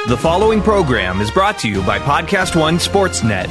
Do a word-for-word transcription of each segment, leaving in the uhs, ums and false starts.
The following program is brought to you by Podcast One Sportsnet.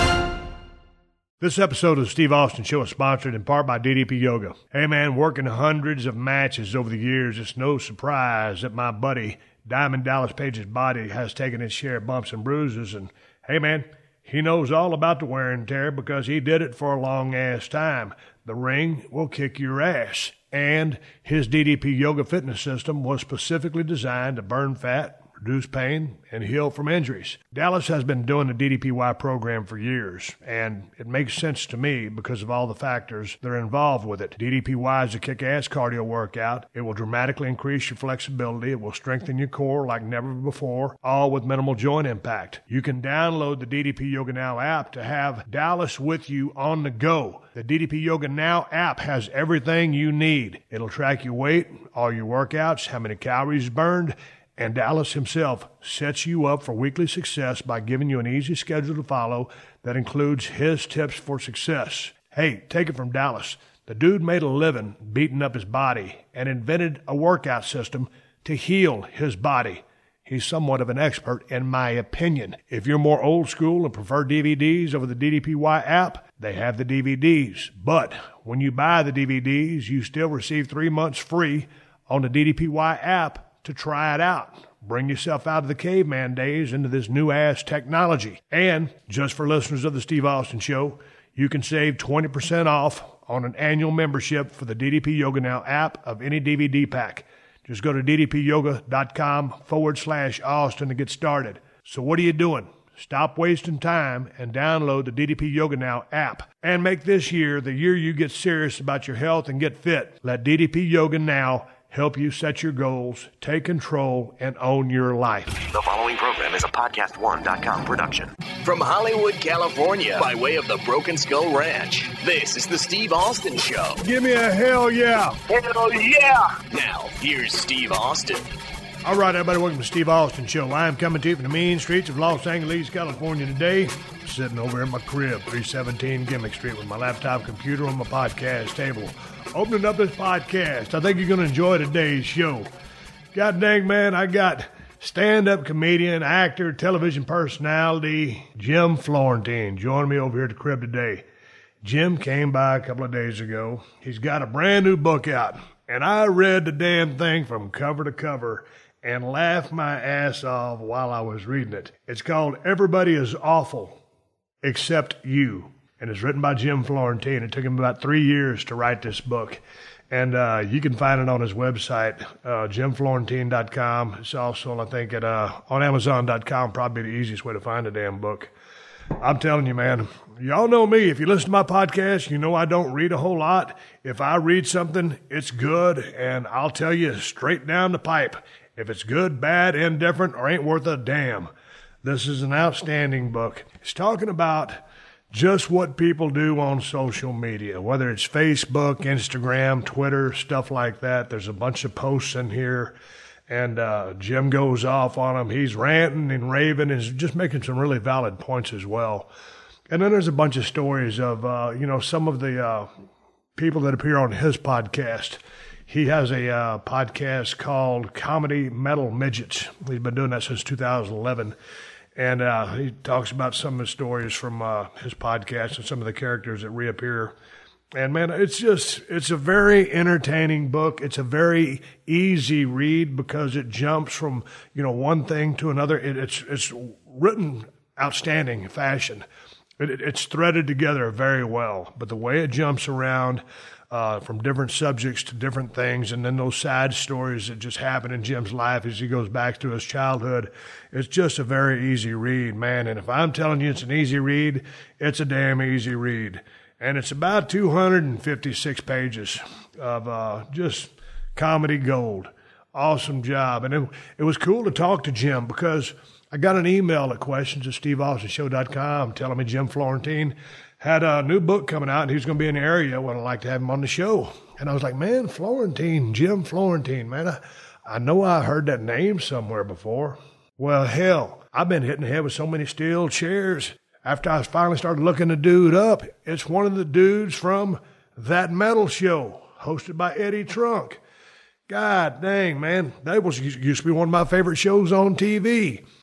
This episode of the Steve Austin Show is sponsored in part by D D P Yoga. Hey man, working hundreds of matches over the years, it's no surprise that my buddy Diamond Dallas Page's body has taken its share of bumps and bruises. And hey man, he knows all about the wear and tear because he did it for a long ass time. The ring will kick your ass. And his D D P Yoga fitness system was specifically designed to burn fat, reduce pain, and heal from injuries. Dallas has been doing the D D P Y program for years, and it makes sense to me because of all the factors that are involved with it. D D P Y is a kick-ass cardio workout. It will dramatically increase your flexibility. It will strengthen your core like never before, all with minimal joint impact. You can download the D D P Yoga Now app to have Dallas with you on the go. The D D P Yoga Now app has everything you need. It'll track your weight, all your workouts, how many calories burned, and Dallas himself sets you up for weekly success by giving you an easy schedule to follow that includes his tips for success. Hey, take it from Dallas. The dude made a living beating up his body and invented a workout system to heal his body. He's somewhat of an expert, in my opinion. If you're more old school and prefer D V Ds over the D D P Y app, they have the D V Ds. But when you buy the D V Ds, you still receive three months free on the D D P Y app to try it out. Bring yourself out of the caveman days into this new-ass technology. And just for listeners of the Steve Austin Show, you can save twenty percent off on an annual membership for the D D P Yoga Now app of any D V D pack. Just go to ddpyoga.com forward slash Austin to get started. So what are you doing? Stop wasting time and download the D D P Yoga Now app. And make this year the year you get serious about your health and get fit. Let D D P Yoga Now help you set your goals, take control, and own your life. The following program is a podcast one dot com production. From Hollywood, California, by way of the Broken Skull Ranch, this is the Steve Austin Show. Give me a hell yeah. Hell yeah. Now, here's Steve Austin. All right, everybody, welcome to the Steve Austin Show. I am coming to you from the mean streets of Los Angeles, California today. Sitting over in my crib, three seventeen Gimmick Street, with my laptop computer on my podcast table. Opening up this podcast. I think you're going to enjoy today's show. God dang, man, I got stand-up comedian, actor, television personality, Jim Florentine, joining me over here at the crib today. Jim came by a couple of days ago. He's got a brand new book out, and I read the damn thing from cover to cover and laughed my ass off while I was reading it. It's called Everybody is Awful Except You. And it's written by Jim Florentine. It took him about three years to write this book. And uh, you can find it on his website, uh, jim florentine dot com. It's also, I think, at uh, on amazon dot com, probably the easiest way to find a damn book. I'm telling you, man, y'all know me. If you listen to my podcast, you know I don't read a whole lot. If I read something, it's good, and I'll tell you straight down the pipe. If it's good, bad, indifferent, or ain't worth a damn. This is an outstanding book. It's talking about just what people do on social media, whether it's Facebook, Instagram, Twitter, stuff like that. There's a bunch of posts in here, and uh, Jim goes off on them. He's ranting and raving and just making some really valid points as well. And then there's a bunch of stories of, uh, you know, some of the uh, people that appear on his podcast. He has a uh, podcast called Comedy Metal Midgets. He's been doing that since two thousand eleven. And uh, he talks about some of the stories from uh, his podcast and some of the characters that reappear. And, man, it's just, it's a very entertaining book. It's a very easy read because it jumps from, you know, one thing to another. It, it's it's written outstanding fashion. It, it, it's threaded together very well. But the way it jumps around uh, from different subjects to different things, and then those side stories that just happen in Jim's life as he goes back to his childhood, it's just a very easy read, man. And if I'm telling you it's an easy read, it's a damn easy read. And it's about two hundred fifty-six pages of uh, just comedy gold. Awesome job. And it, it was cool to talk to Jim because I got an email at questions at steve austin show dot com telling me Jim Florentine had a new book coming out and he was going to be in the area. Well, I'd like to have him on the show. And I was like, man, Florentine, Jim Florentine, man, I, I know I heard that name somewhere before. Well, hell, I've been hitting the head with so many steel chairs. After I finally started looking the dude up, it's one of the dudes from That Metal Show, hosted by Eddie Trunk. God dang, man, that was used to be one of my favorite shows on T V.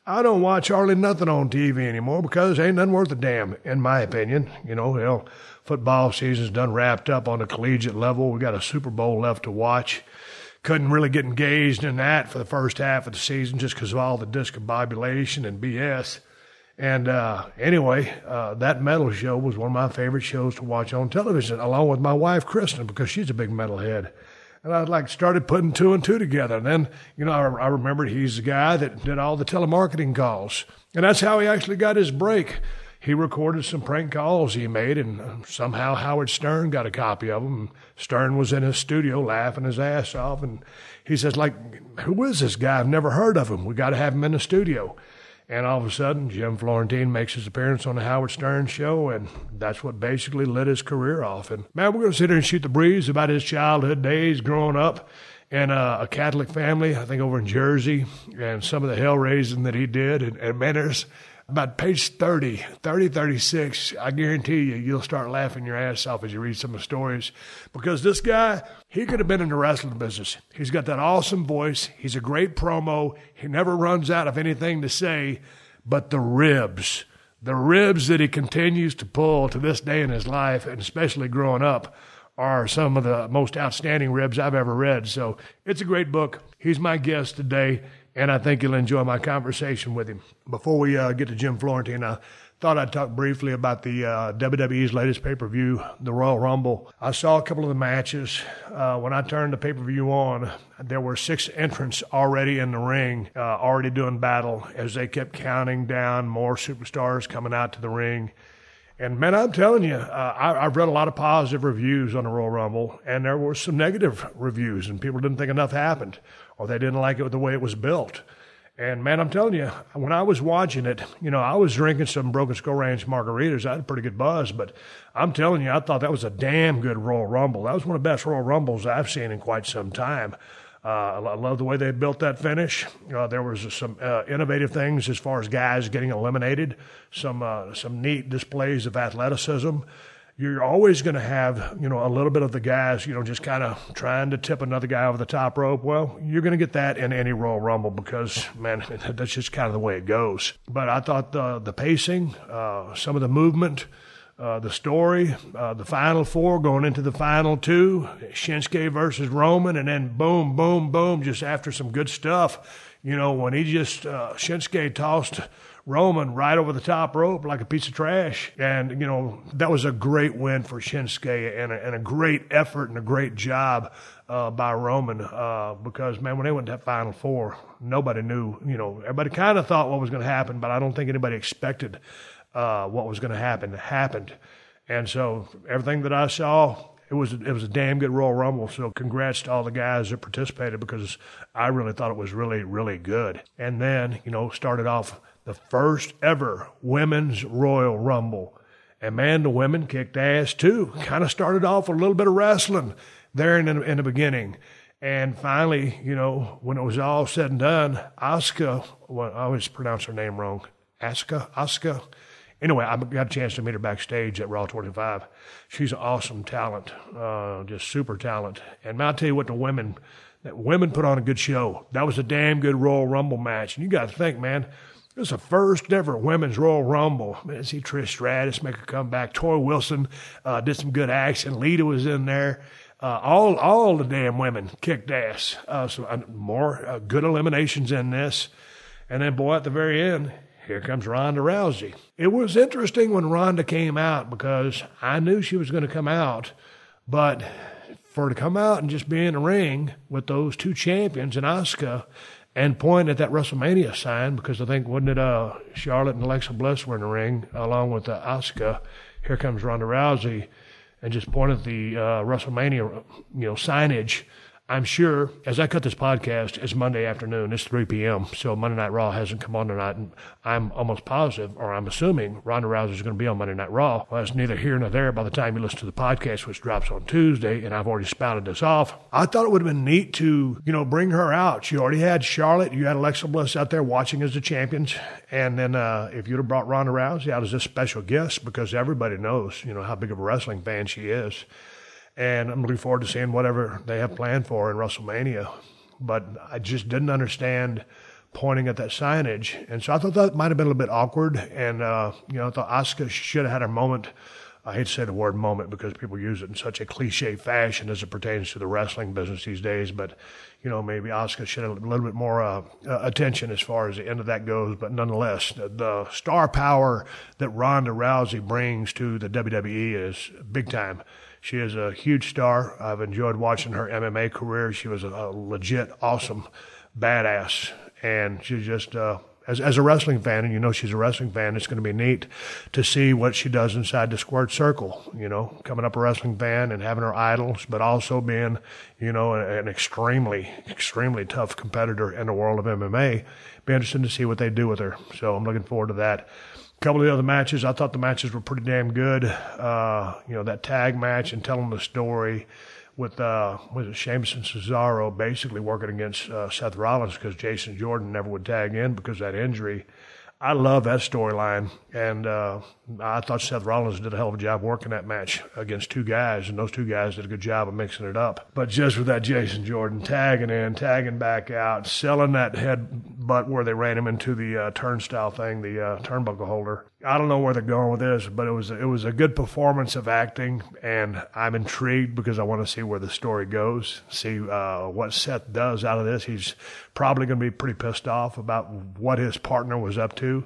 I don't watch hardly nothing on T V anymore because ain't nothing worth a damn, in my opinion. You know, hell, football season's done wrapped up on the collegiate level. We got a Super Bowl left to watch. Couldn't really get engaged in that for the first half of the season just because of all the discombobulation and B S. And uh, anyway, uh, that metal show was one of my favorite shows to watch on television, along with my wife, Kristen, because she's a big metalhead. And I like started putting two and two together. And then, you know, I, I remembered he's the guy that did all the telemarketing calls. And that's how he actually got his break. He recorded some prank calls he made, and somehow Howard Stern got a copy of them. Stern was in his studio laughing his ass off, and he says, like, who is this guy? I've never heard of him. We got to have him in the studio. And all of a sudden, Jim Florentine makes his appearance on the Howard Stern show, and that's what basically lit his career off. And, man, we're going to sit here and shoot the breeze about his childhood days growing up in a, a Catholic family, I think over in Jersey, and some of the hell raising that he did. And, and man, there's about page thirty, thirty, thirty-six, I guarantee you, you'll start laughing your ass off as you read some of the stories. Because this guy, he could have been in the wrestling business. He's got that awesome voice. He's a great promo. He never runs out of anything to say. But the ribs, the ribs that he continues to pull to this day in his life, and especially growing up, are some of the most outstanding ribs I've ever read. So it's a great book. He's my guest today, and I think you'll enjoy my conversation with him. Before we uh, get to Jim Florentine, I thought I'd talk briefly about the uh, W W E's latest pay-per-view, the Royal Rumble. I saw a couple of the matches. Uh, when I turned the pay-per-view on, there were six entrants already in the ring, uh, already doing battle, as they kept counting down more superstars coming out to the ring. And, man, I'm telling you, uh, I, I've read a lot of positive reviews on the Royal Rumble, and there were some negative reviews, and people didn't think enough happened, or they didn't like it the way it was built. And, man, I'm telling you, when I was watching it, you know, I was drinking some Broken Skull Ranch margaritas. I had a pretty good buzz, but I'm telling you, I thought that was a damn good Royal Rumble. That was one of the best Royal Rumbles I've seen in quite some time. Uh, I love the way they built that finish. Uh, there was some uh, innovative things as far as guys getting eliminated, some uh, some neat displays of athleticism. You're always going to have, you know, a little bit of the guys, you know, just kind of trying to tip another guy over the top rope. Well, you're going to get that in any Royal Rumble because, man, that's just kind of the way it goes. But I thought the, the pacing, uh, some of the movement, Uh, the story, uh, the final four going into the final two, Shinsuke versus Roman, and then boom, boom, boom, just after some good stuff. You know, when he just, uh, Shinsuke tossed Roman right over the top rope like a piece of trash. And, you know, that was a great win for Shinsuke and a, and a great effort and a great job uh, by Roman uh, because, man, when they went to that final four, nobody knew, you know, everybody kind of thought what was going to happen, but I don't think anybody expected Uh, what was going to happen happened. And so everything that I saw, it was it was a damn good Royal Rumble. So congrats to all the guys that participated because I really thought it was really, really good. And then, you know, started off the first ever Women's Royal Rumble. And, man, the women kicked ass too. Kind of started off with a little bit of wrestling there in the, in the beginning. And finally, you know, when it was all said and done, Asuka, well, I always pronounce her name wrong, Asuka, Asuka, Anyway, I got a chance to meet her backstage at Raw twenty-five. She's an awesome talent, uh, just super talent. And I'll tell you what, the women, that women put on a good show. That was a damn good Royal Rumble match. And you got to think, man, it was the first ever Women's Royal Rumble. Man, see Trish Stratus make a comeback. Tori Wilson uh, did some good action. Lita was in there. Uh, all all the damn women kicked ass. Uh, so uh, more uh, good eliminations in this. And then, boy, at the very end, here comes Ronda Rousey. It was interesting when Ronda came out because I knew she was going to come out, but for her to come out and just be in the ring with those two champions and Asuka and point at that WrestleMania sign, because I think, wasn't it uh, Charlotte and Alexa Bliss were in the ring along with uh, Asuka, here comes Ronda Rousey, and just point at the uh, WrestleMania, you know, signage. I'm sure, as I cut this podcast, it's Monday afternoon, it's three p.m., so Monday Night Raw hasn't come on tonight, and I'm almost positive, or I'm assuming, Ronda Rousey is going to be on Monday Night Raw. Well, it's neither here nor there by the time you listen to the podcast, which drops on Tuesday, and I've already spouted this off. I thought it would have been neat to, you know, bring her out. You already had Charlotte, you had Alexa Bliss out there watching as the champions, and then uh, if you'd have brought Ronda Rousey out as a special guest, because everybody knows, you know, how big of a wrestling fan she is. And I'm looking forward to seeing whatever they have planned for in WrestleMania. But I just didn't understand pointing at that signage. And so I thought that might have been a little bit awkward. And, uh, you know, I thought Asuka should have had her moment. I hate to say the word moment because people use it in such a cliche fashion as it pertains to the wrestling business these days. But, you know, maybe Asuka should have a little bit more uh, uh, attention as far as the end of that goes. But nonetheless, the, the star power that Ronda Rousey brings to the W W E is big time. She is a huge star. I've enjoyed watching her M M A career. She was a, a legit, awesome badass. And she's just... Uh, As, as a wrestling fan, and you know she's a wrestling fan, it's going to be neat to see what she does inside the squared circle, you know, coming up a wrestling fan and having her idols, but also being, you know, an extremely, extremely tough competitor in the world of M M A. Be interesting to see what they do with her. So I'm looking forward to that. A couple of the other matches, I thought the matches were pretty damn good. Uh, you know, that tag match and telling the story with, uh, was it Sheamus and Cesaro basically working against uh, Seth Rollins because Jason Jordan never would tag in because of that injury. I love that storyline, and uh, I thought Seth Rollins did a hell of a job working that match against two guys, and those two guys did a good job of mixing it up. But just with that Jason Jordan tagging in, tagging back out, selling that headbutt where they ran him into the uh, turnstile thing, the uh, turnbuckle holder. I don't know where they're going with this, but it was it was a good performance of acting, and I'm intrigued because I want to see where the story goes, see uh, what Seth does out of this. He's probably going to be pretty pissed off about what his partner was up to.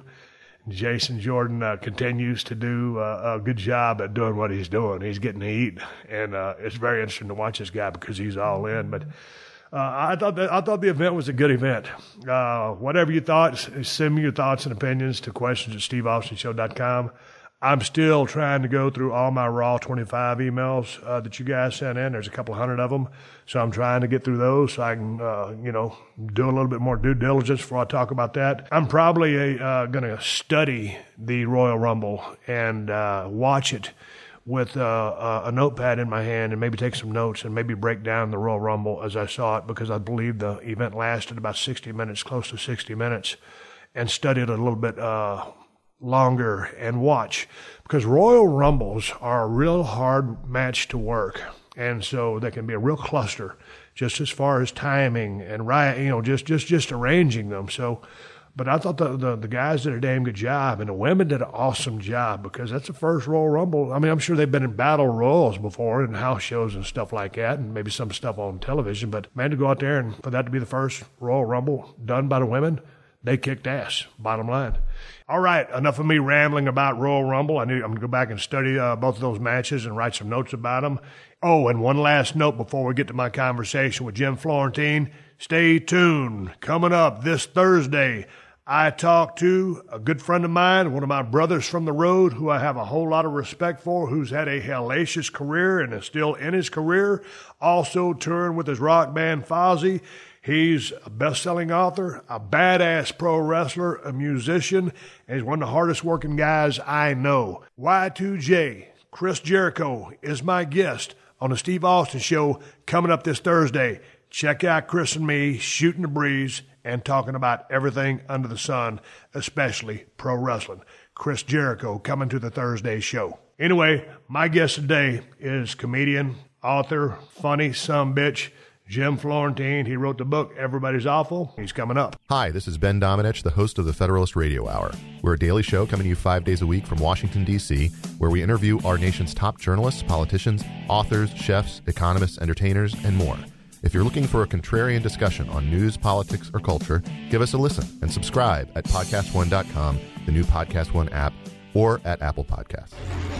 Jason Jordan uh, continues to do uh, a good job at doing what he's doing. He's getting to eat, and uh, it's very interesting to watch this guy because he's all in. But uh, I thought that, I thought the event was a good event. Uh, whatever you thought, send me your thoughts and opinions to questions at steve austin show dot com. I'm still trying to go through all my Raw twenty-five emails uh, that you guys sent in. There's a couple of hundred of them. So I'm trying to get through those so I can, uh, you know, do a little bit more due diligence before I talk about that. I'm probably uh, going to study the Royal Rumble and uh, watch it with uh, a notepad in my hand and maybe take some notes and maybe break down the Royal Rumble as I saw it, because I believe the event lasted about sixty minutes, close to sixty minutes, and study it a little bit uh longer and watch, because Royal Rumbles are a real hard match to work, and so they can be a real cluster just as far as timing and right, you know, just just just arranging them. So, but I thought the, the the guys did a damn good job, and the women did an awesome job, because that's the first Royal Rumble. I mean, I'm sure they've been in battle royals before and house shows and stuff like that, and maybe some stuff on television, but man, to go out there and for that to be the first Royal Rumble done by the women, they kicked ass, bottom line. All right, enough of me rambling about Royal Rumble. I need, I'm going to go back and study uh, both of those matches and write some notes about them. Oh, and one last note before we get to my conversation with Jim Florentine. Stay tuned. Coming up this Thursday, I talked to a good friend of mine, one of my brothers from the road, who I have a whole lot of respect for, who's had a hellacious career and is still in his career, also touring with his rock band Fozzy. He's a best-selling author, a badass pro wrestler, a musician, and he's one of the hardest-working guys I know. Y two J, Chris Jericho, is my guest on the Steve Austin Show coming up this Thursday. Check out Chris and me shooting the breeze and talking about everything under the sun, especially pro wrestling. Chris Jericho coming to the Thursday show. Anyway, my guest today is comedian, author, funny sumbitch, Jim Florentine. He wrote the book, Everybody's Awful. He's coming up. Hi, this is Ben Domenech, the host of the Federalist Radio Hour. We're a daily show coming to you five days a week from Washington, D C, where we interview our nation's top journalists, politicians, authors, chefs, economists, entertainers, and more. If you're looking for a contrarian discussion on news, politics, or culture, give us a listen and subscribe at podcast one dot com, the new Podcast One app, or at Apple Podcasts.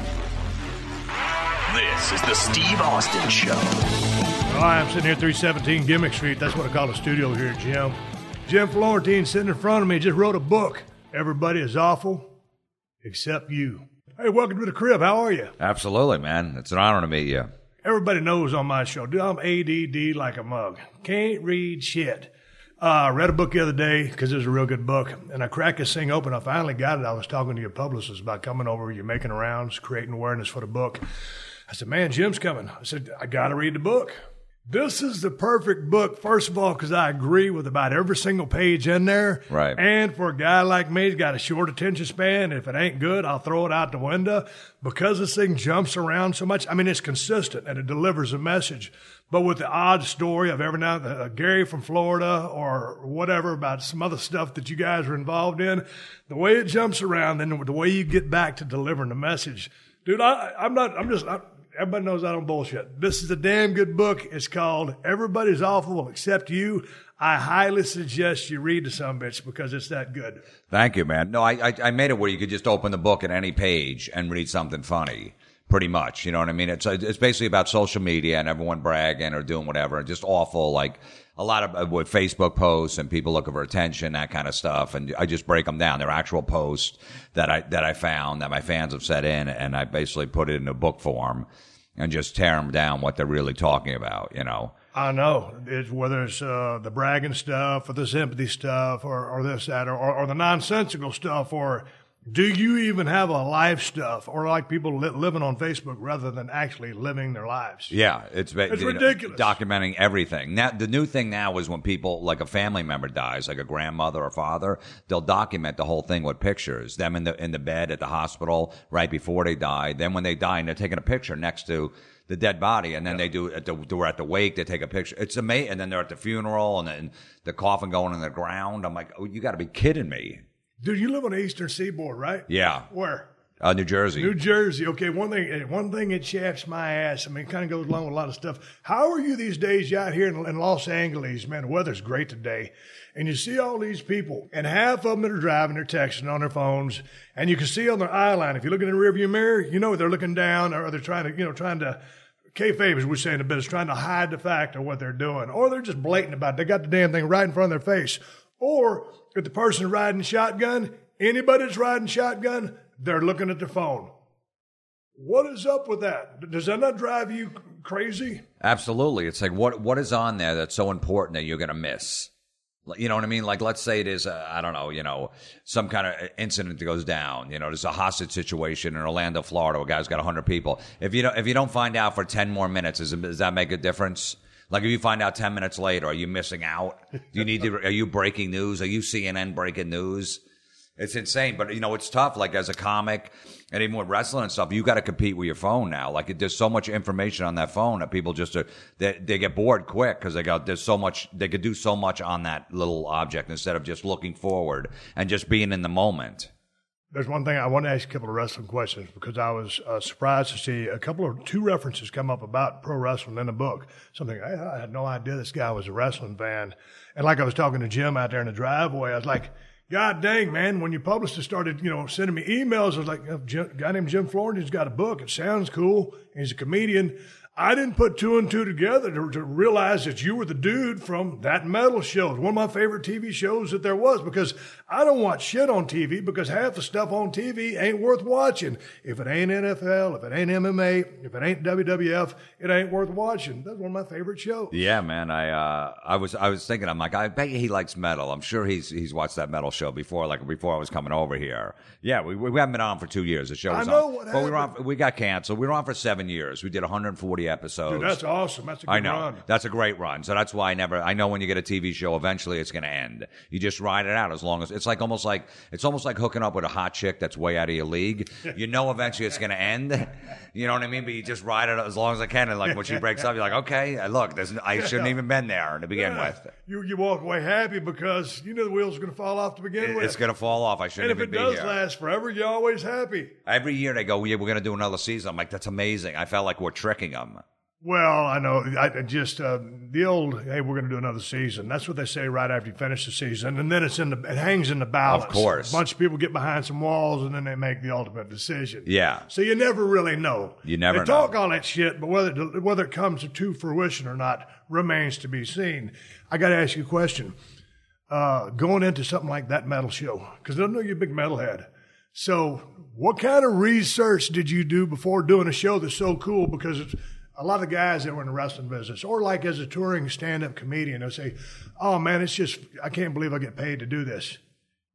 This is the Steve Austin Show. All right, I'm sitting here at three seventeen Gimmick Street. That's what I call the studio here, Jim. Jim Florentine sitting in front of me just wrote a book. Everybody is awful except you. Hey, welcome to the crib. How are you? Absolutely, man. It's an honor to meet you. Everybody knows on my show, dude, I'm A D D like a mug. Can't read shit. I uh, read a book the other day because it was a real good book, and I cracked this thing open. I finally got it. I was talking to your publicist about coming over. You're making rounds, creating awareness for the book. I said, man, Jim's coming. I said, I got to read the book. This is the perfect book, first of all, because I agree with about every single page in there. Right. And for a guy like me, he's got a short attention span. If it ain't good, I'll throw it out the window. Because this thing jumps around so much, I mean, it's consistent and it delivers a message. But with the odd story of every now and then, uh, Gary from Florida or whatever about some other stuff that you guys are involved in, the way it jumps around and the way you get back to delivering the message. Dude, I, I'm not, I'm just, I, everybody knows I don't bullshit. This is a damn good book. It's called Everybody's Awful Except You. I highly suggest you read the sumbitch because it's that good. Thank you, man. No, I, I I made it where you could just open the book at any page and read something funny. Pretty much, you know what I mean? It's it's basically about social media and everyone bragging or doing whatever. Just awful, like a lot of uh, with Facebook posts and people looking for attention, that kind of stuff. And I just break them down. They're actual posts that I that I found that my fans have set in, and I basically put it in a book form and just tear them down what they're really talking about, you know. I know. It's whether it's uh, the bragging stuff or the sympathy stuff or, or this, that, or, or, or the nonsensical stuff, or do you even have a life stuff, or like people li- living on Facebook rather than actually living their lives? Yeah, it's, it's you ridiculous. Know, documenting everything. Now, the new thing now is when people, like a family member dies, like a grandmother or father, they'll document the whole thing with pictures. Them in the in the bed at the hospital right before they die. Then when they die, and they're taking a picture next to the dead body, and then yeah. they do at the we're at the wake, they take a picture. It's amazing. And then they're at the funeral, and then the coffin going in the ground. I'm like, oh, you got to be kidding me. Dude, you live on the Eastern Seaboard, right? Yeah. Where? Uh, New Jersey. New Jersey. Okay, one thing one thing that chaps my ass, I mean, it kind of goes along with a lot of stuff. How are you these days out here in, in Los Angeles? Man, the weather's great today. And you see all these people, and half of them that are driving, they're texting on their phones, and you can see on their eye line, if you look in the rearview mirror, you know they're looking down, or they're trying to, you know, trying to, kayfabe, as we say in the business, trying to hide the fact of what they're doing. Or they're just blatant about it. They got the damn thing right in front of their face. Or if the person riding shotgun, anybody that's riding shotgun, they're looking at their phone. What is up with that? Does that not drive you crazy? Absolutely. It's like, what what is on there that's so important that you're going to miss? You know what I mean? Like, let's say it is, uh, I don't know, you know, some kind of incident that goes down. You know, there's a hostage situation in Orlando, Florida, where a guy's got one hundred people. If you don't, if you don't find out for ten more minutes, is, does that make a difference? Like, if you find out ten minutes later, are you missing out? Do you need to, are you breaking news? Are you C N N breaking news? It's insane, but, you know, it's tough. Like, as a comic and even with wrestling and stuff, you got to compete with your phone now. Like, there's so much information on that phone that people just are, they, they get bored quick because they got, there's so much, they could do so much on that little object instead of just looking forward and just being in the moment. There's one thing I want to ask you a couple of wrestling questions because I was uh, surprised to see a couple of two references come up about pro wrestling in the book. Something I, I had no idea this guy was a wrestling fan. And like I was talking to Jim out there in the driveway, I was like, God dang, man, when your publicist started, you know, sending me emails, I was like, a guy named Jim Florian's got a book. It sounds cool. He's a comedian. I didn't put two and two together to, to realize that you were the dude from That Metal Show. One of my favorite T V shows that there was, because I don't watch shit on T V because half the stuff on T V ain't worth watching. If it ain't N F L, if it ain't M M A, if it ain't W W F, it ain't worth watching. That's one of my favorite shows. Yeah, man. I uh, I was I was thinking, I'm like, I bet he likes metal. I'm sure he's he's watched That Metal Show before, like before I was coming over here. Yeah, we we haven't been on for two years. The show was I know on, what but happened. we were on. We got canceled. We were on for seven years. We did one hundred forty episodes. Dude, that's awesome. That's a good I know. run. That's a great run. So that's why I never, I know when you get a T V show, eventually it's going to end. You just ride it out as long as, it's like almost like, it's almost like hooking up with a hot chick that's way out of your league. You know eventually it's going to end. You know what I mean? But you just ride it as long as I can. And like when she breaks up, you're like, okay, look, there's, I shouldn't even been there to begin Yeah. with. You you walk away happy because you know the wheels are going to fall off to begin It- with. It's going to fall off. I and shouldn't if even it be does here. last forever, you're always happy. Every year they go, yeah, we're going to do another season. I'm like, that's amazing. I felt like we're tricking them. Well, I know. I I just uh, the old, hey, we're going to do another season. That's what they say right after you finish the season, and then it's in the it hangs in the balance. Of course. a bunch of people get behind some walls, and then they make the ultimate decision. Yeah. So you never really know. You never they talk know. all that shit, but whether whether it comes to fruition or not remains to be seen. I got to ask you a question. Uh, going into something like That Metal Show, because I know you're a big metalhead. So, what kind of research did you do before doing a show that's so cool? Because it's a lot of guys that were in the wrestling business, or like as a touring stand-up comedian, they'll say, oh man, it's just, I can't believe I get paid to do this.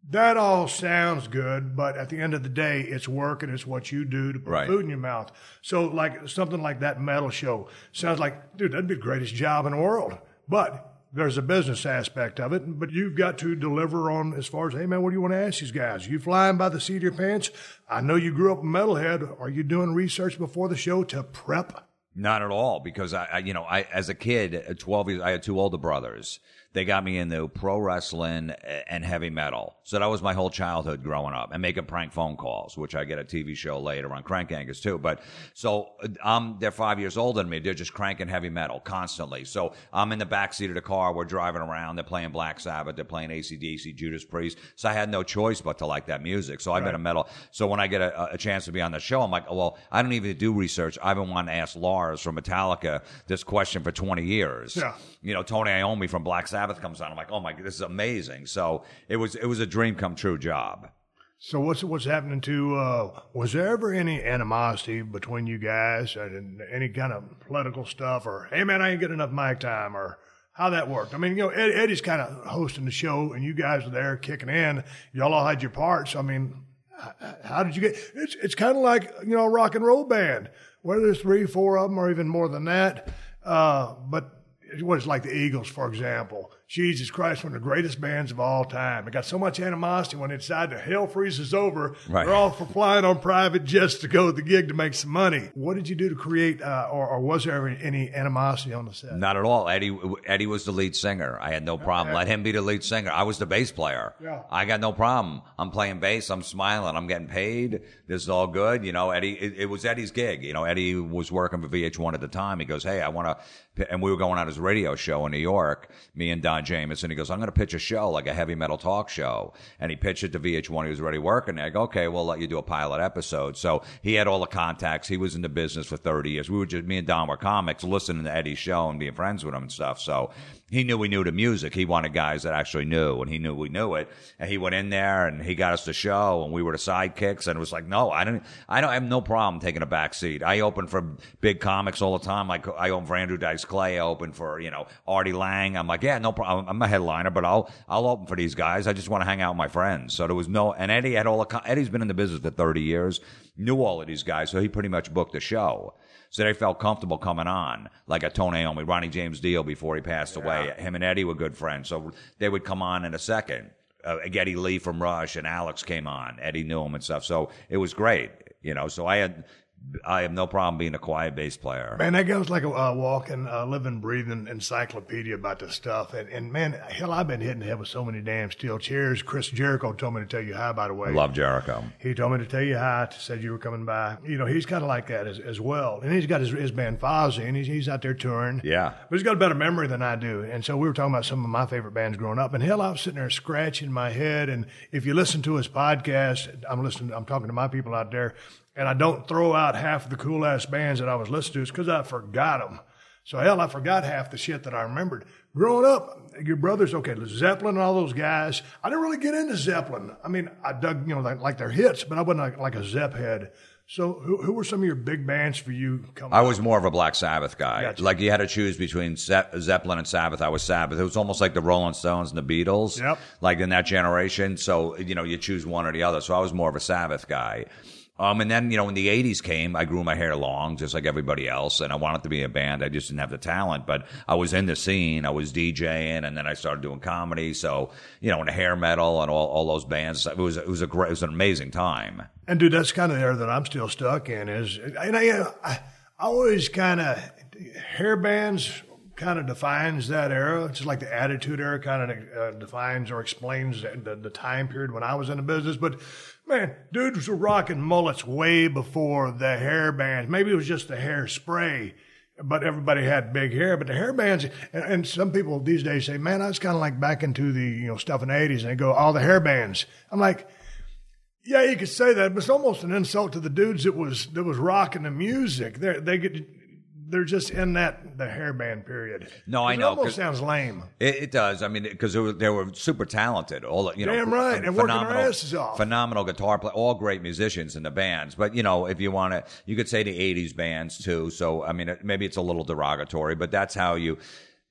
That all sounds good, but at the end of the day, it's work and it's what you do to put Right. food in your mouth. So, like something like that metal show sounds like, dude, that'd be the greatest job in the world. But there's a business aspect of it, but you've got to deliver on as far as, hey, man, what do you want to ask these guys? You flying by the seat of your pants? I know you grew up a metalhead. Are you doing research before the show to prep? Not at all, because I, I you know, I as a kid, at twelve years, I had two older brothers. They got me into pro wrestling and heavy metal. So that was my whole childhood growing up, and making prank phone calls, which I get a T V show later on Crank Angus too. But so um, they're five years older than me. They're just cranking heavy metal constantly. So I'm in the backseat of the car. We're driving around. They're playing Black Sabbath. They're playing A C D C, Judas Priest. So I had no choice but to like that music. So I've Right. been a metal. So when I get a, a chance to be on the show, I'm like, oh, well, I don't even do research. I've been wanting to ask Lars from Metallica this question for twenty years. Yeah. You know, Tony Iommi from Black Sabbath comes on. I'm like, oh my, this is amazing. So it was it was a dream come true job. So what's what's happening to, uh, was there ever any animosity between you guys and any kind of political stuff or, hey, man, I ain't getting enough mic time or how that worked? I mean, you know, Ed, Eddie's kind of hosting the show and you guys are there kicking in. Y'all all had your parts. I mean, h- how did you get, it's, it's kind of like, you know, a rock and roll band, where there's three, four of them or even more than that. Uh, but what it's like the Eagles, for example. Jesus Christ, one of the greatest bands of all time. It got so much animosity when they decide the hell freezes over. Right. They're all for flying on private jets to go to the gig to make some money. What did you do to create, uh, or, or was there any animosity on the set? Not at all. Eddie Eddie was the lead singer. I had no problem. Let him be the lead singer. I was the bass player. Yeah. I got no problem. I'm playing bass. I'm smiling. I'm getting paid. This is all good. You know, Eddie, it, it was Eddie's gig. You know, Eddie was working for V H one at the time. He goes, hey, I want to, and we were going on his radio show in New York, me and Don Jameson. He goes, I'm going to pitch a show, like a heavy metal talk show. And he pitched it to V H one. He was already working there. I go, okay, we'll let you do a pilot episode. So he had all the contacts. He was in the business for thirty years. We were just, me and Don were comics, listening to Eddie's show and being friends with him and stuff. So he knew we knew the music. He wanted guys that actually knew, and he knew we knew it. And he went in there and he got us the show, and we were the sidekicks. And it was like, no, I don't, I don't I have no problem taking a back seat. I open for big comics all the time. Like I open for Andrew Dice Clay. I open for, you know, Artie Lang. I'm like, yeah, no problem. I'm a headliner, but I'll I'll open for these guys. I just want to hang out with my friends. So there was no, and Eddie had all the, Eddie's been in the business for thirty years, knew all of these guys, so he pretty much booked the show. So they felt comfortable coming on, like a Tony Iommi, Ronnie James Dio before he passed away. Him and Eddie were good friends, so they would come on in a second. Uh, Geddy Lee from Rush and Alex came on. Eddie knew him and stuff, so it was great, you know. So I had, I have no problem being a quiet bass player. Man, that guy was like a uh, walking, uh, living, breathing encyclopedia about this stuff. And, and man, hell, I've been hitting the head with so many damn steel chairs. Chris Jericho told me to tell you hi, by the way. Love Jericho. He told me to tell you hi, said you were coming by. You know, he's kind of like that as, as well. And he's got his, his band Fozzy, and he's, he's out there touring. Yeah. But he's got a better memory than I do. And so we were talking about some of my favorite bands growing up. And hell, I was sitting there scratching my head. And if you listen to his podcast, I'm listening, I'm talking to my people out there, and I don't throw out half of the cool-ass bands that I was listening to. It's because I forgot them. So, hell, I forgot half the shit that I remembered. Growing up, your brothers, okay, Zeppelin and all those guys, I didn't really get into Zeppelin. I mean, I dug, you know, like, like their hits, but I wasn't like, like a Zepp head. So who, who were some of your big bands for you coming I was more of a Black Sabbath guy. Gotcha. Like you had to choose between Ze- Zeppelin and Sabbath. I was Sabbath. It was almost like the Rolling Stones and the Beatles. Yep. Like in that generation. So, you know, you choose one or the other. So I was more of a Sabbath guy. Um, and then, you know, when the eighties came, I grew my hair long, just like everybody else, and I wanted to be a band. I just didn't have the talent, but I was in the scene. I was DJing, and then I started doing comedy. So, you know, and hair metal and all, all those bands. It was, it was a great, it was an amazing time. And dude, that's kind of the era that I'm still stuck in is, and I, I, I always kind of, hair bands kind of defines that era. It's just like the Attitude Era kind of uh, defines or explains the, the time period when I was in the business. But man, dudes were rocking mullets way before the hair bands. Maybe it was just the hairspray, but everybody had big hair. But the hair bands, and, and some people these days say, man, I was kind of like back into the, you know, stuff in the eighties, and they go, all the hair bands. I'm like, yeah, you could say that, but it's almost an insult to the dudes that was that was rocking the music. They they get they're just in that the hairband period. No, I it know. almost sounds lame. It, it does. I mean, because they were, they were super talented. All you know, Damn right, ph- and working their phenomenal- asses off. Phenomenal guitar play, all great musicians in the bands. But you know, if you want to, you could say the eighties bands too. So I mean, it, maybe it's a little derogatory, but that's how you.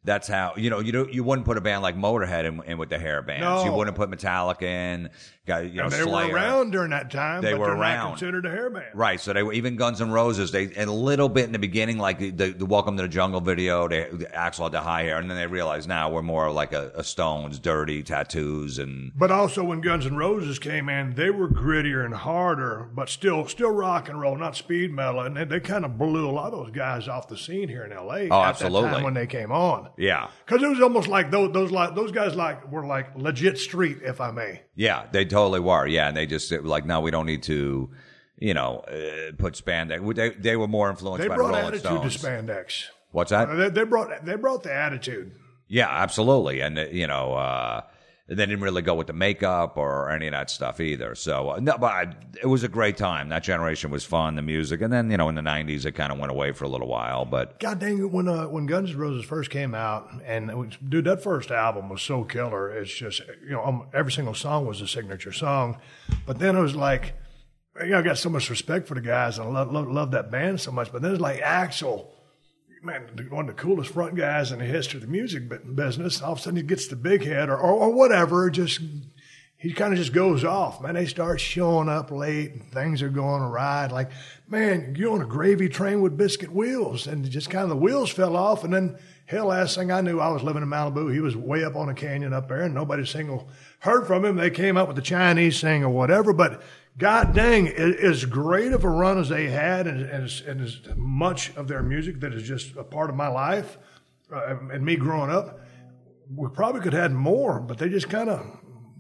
That's how, you know, you don't, you wouldn't put a band like Motorhead in, in with the hair bands. No. You wouldn't put Metallica in. Got, you know, and they Slayer. were around during that time. They but were they're around. Not considered a hair band. Right. So they were even Guns N' Roses. They and a little bit in the beginning, like the, the, the Welcome to the Jungle video. They the Axl had the high hair, and then they realized now we're more like a, a Stones, dirty tattoos, and But also when Guns N' Roses came in, they were grittier and harder, but still still rock and roll, not speed metal. And they, they kind of blew a lot of those guys off the scene here in L A. Oh, at absolutely. That time when they came on. yeah, Because it was almost like those those like those guys like were like legit street, if I may. yeah, they totally were. Yeah, and they just it was like, no, we don't need to, you know, uh, put spandex. They they were more influenced They by the brought Rolling attitude Stones. to spandex. What's that? They, they brought they brought the attitude. Yeah, absolutely. And, uh, you know, uh, they didn't really go with the makeup or any of that stuff either. So, uh, no, but I, it was a great time. That generation was fun, the music. And then, you know, in the nineties, it kind of went away for a little while. But, God dang it, when uh, when Guns N' Roses first came out, and it was, dude, that first album was so killer. It's just, you know, um, every single song was a signature song. But then it was like, you know, I got so much respect for the guys, and I love, love, love that band so much. But then it's like Axl, man, one of the coolest front guys in the history of the music business. All of a sudden he gets the big head or, or, or whatever, just he kind of just goes off. Man, they start showing up late and things are going awry. Like, man, you're on a gravy train with biscuit wheels. And just kind of the wheels fell off. And then, hell, last thing I knew, I was living in Malibu. He was way up on a canyon up there, and nobody single heard from him. They came up with the Chinese thing or whatever. But God dang, as great of a run as they had, and as, and as much of their music that is just a part of my life uh, and me growing up, we probably could have had more, but they just kind of,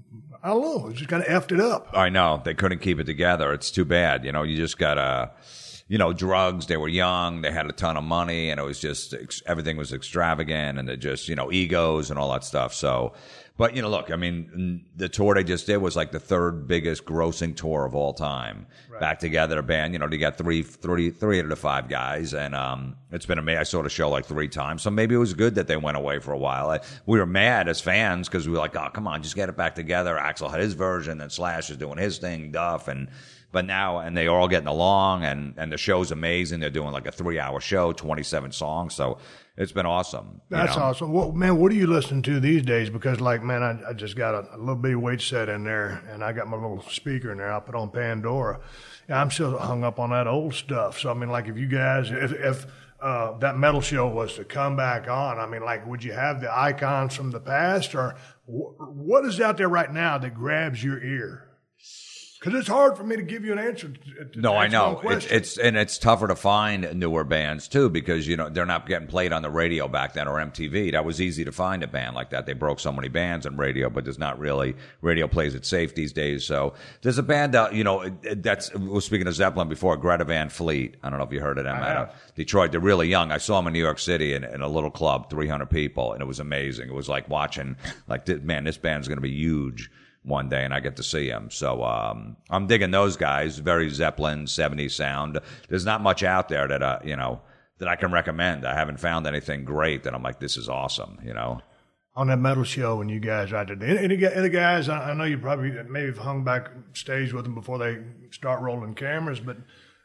I don't know, just kind of effed it up. I know, they couldn't keep it together. It's too bad. You know, you just got to, you know, drugs. They were young. They had a ton of money, and it was just, everything was extravagant, and they just, you know, egos and all that stuff. So, but, you know, look, I mean, the tour they just did was like the third biggest grossing tour of all time. Right. Back together, a band, you know, they got three, three, three out of the five guys, and um, it's been amazing. I saw the show like three times, so maybe it was good that they went away for a while. I, we were mad as fans because we were like, oh, come on, just get it back together. Axl had his version, and Slash is doing his thing, Duff, and but now, and they're all getting along, and, and the show's amazing. They're doing like a three-hour show, twenty-seven songs, so it's been awesome. That's you know? awesome. Well, man, what are you listening to these days? Because, like, man, I, I just got a, a little bitty weight set in there, and I got my little speaker in there. I put on Pandora. And I'm still hung up on that old stuff. So, I mean, like, if you guys, if, if uh, that metal show was to come back on, I mean, like, would you have the icons from the past, or wh- what is out there right now that grabs your ear? Because it's hard for me to give you an answer. To, to no, I know it's, it's and it's tougher to find newer bands too, because you know they're not getting played on the radio back then or M T V. That was easy to find a band like that. They broke so many bands on radio, but there's not really radio plays it safe these days. So there's a band out, you know, that's we were speaking of Zeppelin before, Greta Van Fleet. I don't know if you heard of them. I have. Detroit. They're really young. I saw them in New York City in, in a little club, three hundred people, and it was amazing. It was like watching, like, man, this band's going to be huge one day, and I get to see them. So um, I'm digging those guys. Very Zeppelin, seventies sound. There's not much out there that uh, you know that I can recommend. I haven't found anything great that I'm like, this is awesome. You know. On that metal show, when you guys right there, any, any, any guys, I, I know you probably maybe have hung back stage with them before they start rolling cameras, but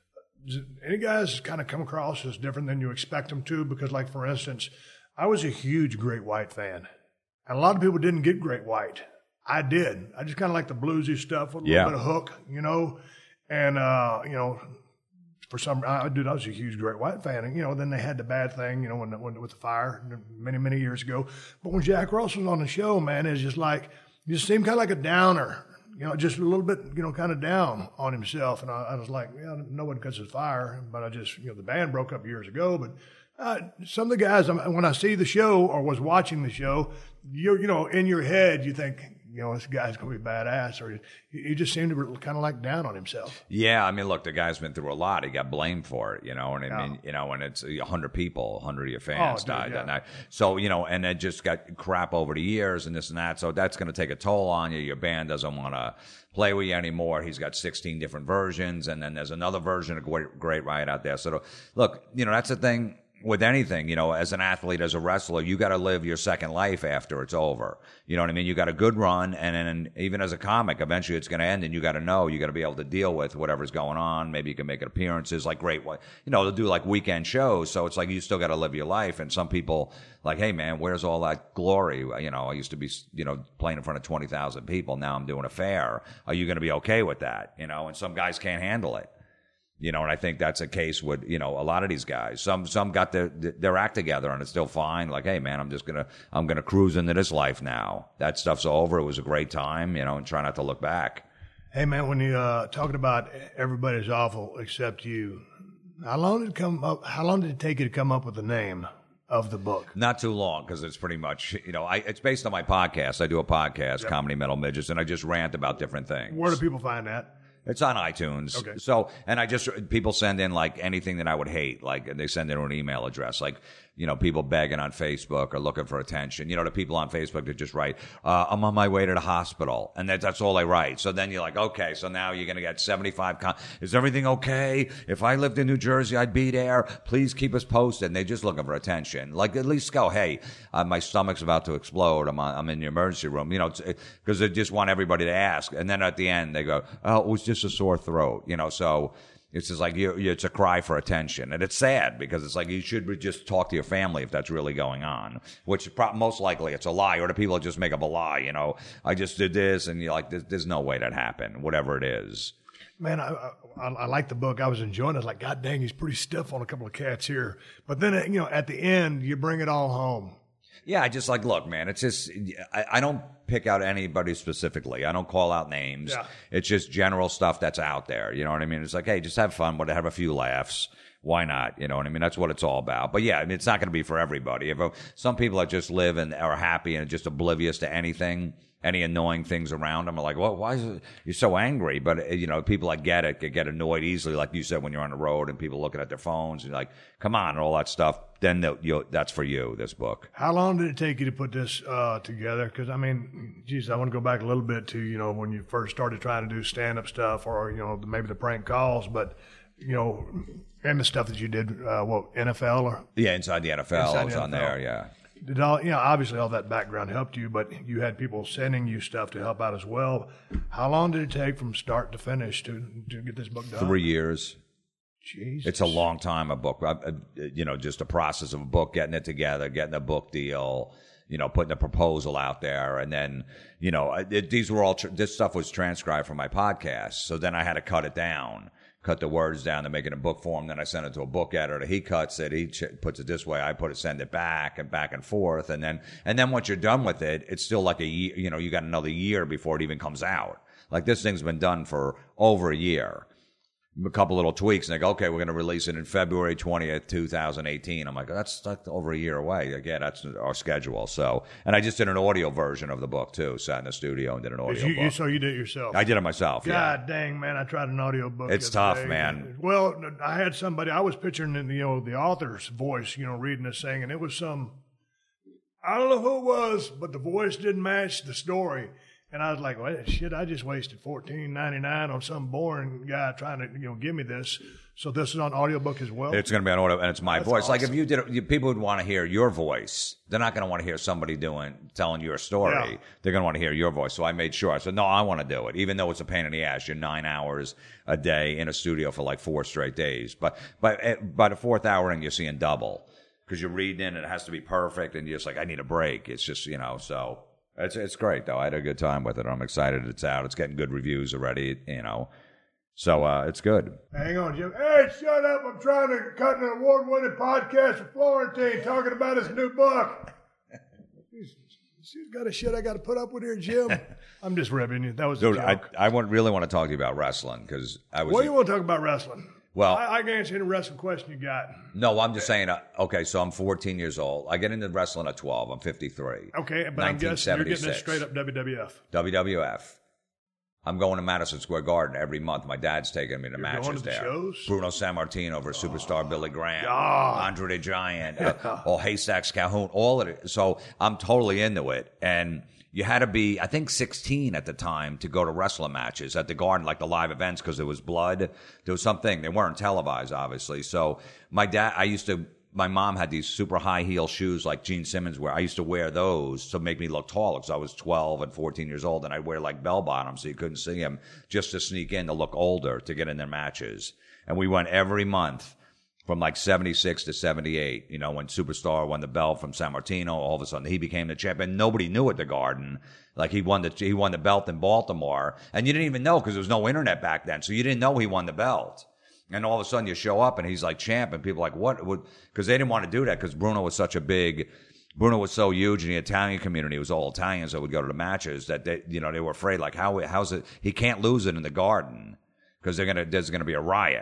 any guys kind of come across as different than you expect them to? Because, like, for instance, I was a huge Great White fan, and a lot of people didn't get Great White. I did. I just kind of like the bluesy stuff with a yeah. little bit of hook, you know, and, uh, you know, for some, I, dude, I was a huge Great White fan. And, you know, then they had the bad thing, you know, when, when with the fire many, many years ago. But when Jack Russell was on the show, man, it's just like, you just seemed kind of like a downer, you know, just a little bit, you know, kind of down on himself. And I, I was like, yeah, no one cuts his fire. But I just, you know, the band broke up years ago. But uh, some of the guys, when I see the show or was watching the show, you you know, in your head, you think, you know, this guy's going to be badass, or he, he just seemed to be kind of like down on himself. Yeah, I mean, look, the guy's been through a lot. He got blamed for it, you know, and I yeah. mean, you know, and it's a hundred people, a hundred of your fans oh, died dude, yeah. that night. So, you know, and it just got crap over the years and this and that. So that's going to take a toll on you. Your band doesn't want to play with you anymore. He's got sixteen different versions, and then there's another version of Great, Great Riot out there. So, look, you know, that's the thing. with anything, you know, as an athlete, as a wrestler, you got to live your second life after it's over. You know what I mean? You got a good run, and then even as a comic, eventually it's going to end, and you got to know, you got to be able to deal with whatever's going on. Maybe you can make appearances, like great, you know, they'll do like weekend shows. So it's like you still got to live your life. And some people like, hey man, where's all that glory? You know, I used to be, you know, playing in front of twenty thousand people. Now I'm doing a fair. Are you going to be okay with that? You know, and some guys can't handle it. You know, and I think that's a case with, you know, a lot of these guys. Some some got their their act together and it's still fine. Like, hey, man, I'm just going to I'm gonna cruise into this life now. That stuff's over. It was a great time, you know, and try not to look back. Hey, man, when you're uh, talking about everybody's awful except you, how long did it come up? How long did it take you to come up with the name of the book? Not too long, because it's pretty much, you know, I, it's based on my podcast. I do a podcast, yep. Comedy Metal Midgets, and I just rant about different things. Where do people find that? It's on iTunes. Okay. So, and I just, people send in like anything that I would hate. Like they send in an email address. Like, you know, people begging on Facebook or looking for attention. You know, the people on Facebook that just write, uh, I'm on my way to the hospital. And that, that's all they write. So then you're like, okay, so now you're going to get seventy-five. Con- Is everything okay? If I lived in New Jersey, I'd be there. Please keep us posted. And they're just looking for attention. Like at least go, hey, uh, my stomach's about to explode. I'm on, I'm in the emergency room. You know, because they just want everybody to ask. And then at the end they go, oh, it was just a sore throat. You know, so it's just like you, it's a cry for attention, and it's sad because it's like you should just talk to your family if that's really going on. Which pro- most likely it's a lie, or the people just make up a lie. You know, I just did this, and you're like, there's, there's no way that happened. Whatever it is. Man, I, I I like the book. I was enjoying it. I was like, God dang, he's pretty stiff on a couple of cats here. But then, you know, at the end, you bring it all home. Yeah, I just like, look, man, it's just, I, I don't pick out anybody specifically. I don't call out names. Yeah. It's just general stuff that's out there. You know what I mean? It's like, hey, just have fun, but have a few laughs. Why not? You know what I mean? That's what it's all about. But yeah, I mean, it's not going to be for everybody. If uh, some people that just live and are happy and just oblivious to anything, any annoying things around them, are like, well, why is it, you're so angry? But, you know, people that get it, get annoyed easily, like you said, when you're on the road and people looking at their phones and you're like, come on, and all that stuff. Then you'll, that's for you, this book. How long did it take you to put this uh, together? Because, I mean, geez, I want to go back a little bit to, you know, when you first started trying to do stand-up stuff or, you know, maybe the prank calls, but, you know, and the stuff that you did, uh, what, N F L? Or Yeah, Inside the N F L. Inside I was the on N F L. there, yeah. Did all, you know, obviously all that background helped you, but you had people sending you stuff to help out as well. How long did it take from start to finish to, to get this book done? Three years. Jesus. It's a long time, a book. I, you know, just a process of a book, getting it together, getting a book deal, you know, putting a proposal out there. And then, you know, it, these were all, tr- this stuff was transcribed from my podcast. So then I had to cut it down, cut the words down to make it in book form. Then I send it to a book editor. He cuts it. He ch- puts it this way. I put it, send it back and back and forth. And then, and then once you're done with it, it's still like a year, you know, you got another year before it even comes out. Like this thing's been done for over a year. A couple little tweaks, and they go, okay, we're going to release it in February twentieth, twenty eighteen. I'm like, that's, that's over a year away. Again, that's our schedule. So, and I just did an audio version of the book, too. Sat in the studio and did an audio you, book. You, so you did it yourself? I did it myself, God yeah. dang, man, I tried an audio book. It's tough, man. Well, I had somebody, I was picturing, you know, the author's voice, you know, reading this thing, and it was some, I don't know who it was, but the voice didn't match the story. And I was like, well, shit, I just wasted fourteen ninety-nine on some boring guy trying to, you know, give me this. So this is on audiobook as well? It's going to be on audio, and it's my That's voice. awesome. Like if you did it, you, people would want to hear your voice. They're not going to want to hear somebody doing, telling your story. Yeah. They're going to want to hear your voice. So I made sure. I said, no, I want to do it. Even though it's a pain in the ass. You're nine hours a day in a studio for like four straight days. But by, by the fourth hour in, you're seeing double. Because you're reading in, and it has to be perfect, and you're just like, I need a break. It's just, you know, so... It's it's great, though. I had a good time with it. I'm excited it's out. It's getting good reviews already, you know. So uh, it's good. Hang on, Jim. Hey, shut up. I'm trying to cut an award-winning podcast with Florentine talking about his new book. He's, he's got a shit I got to put up with here, Jim. I'm just ribbing you. That was Dude, a I, joke. I want, really want to talk to you about wrestling because I was... What do you want to talk about wrestling? Well, I, I can answer any wrestling question you got. No, I'm just saying, uh, okay, so I'm fourteen years old. I get into wrestling at twelve. I'm fifty-three. Okay, but I'm guessing you're getting this straight up W W F. W W F. I'm going to Madison Square Garden every month. My dad's taking me to You're matches going to the there. shows? Bruno Sammartino versus oh, Superstar Billy Graham, God. Andre the Giant, uh, all Haystacks Calhoun, all of it. So I'm totally into it. And you had to be, I think, sixteen at the time to go to wrestling matches at the Garden, like the live events, because there was blood. There was something. They weren't televised, obviously. So my dad, I used to, my mom had these super high heel shoes like Gene Simmons wear. I used to wear those to make me look taller because I was twelve and fourteen years old, and I'd wear like bell bottoms so you couldn't see him just to sneak in to look older to get in their matches. And we went every month from like seventy-six to seventy-eight, you know, when Superstar won the belt from San Martino. All of a sudden he became the champion. Nobody knew at the Garden. Like he won the he won the belt in Baltimore, and you didn't even know because there was no internet back then, so you didn't know he won the belt. And all of a sudden you show up and he's like champ, and people are like, what? Because they didn't want to do that because Bruno was such a big, Bruno was so huge in the Italian community. It was all Italians that would go to the matches that they, you know, they were afraid like, how how's it? He can't lose it in the Garden because they're gonna there's gonna be a riot.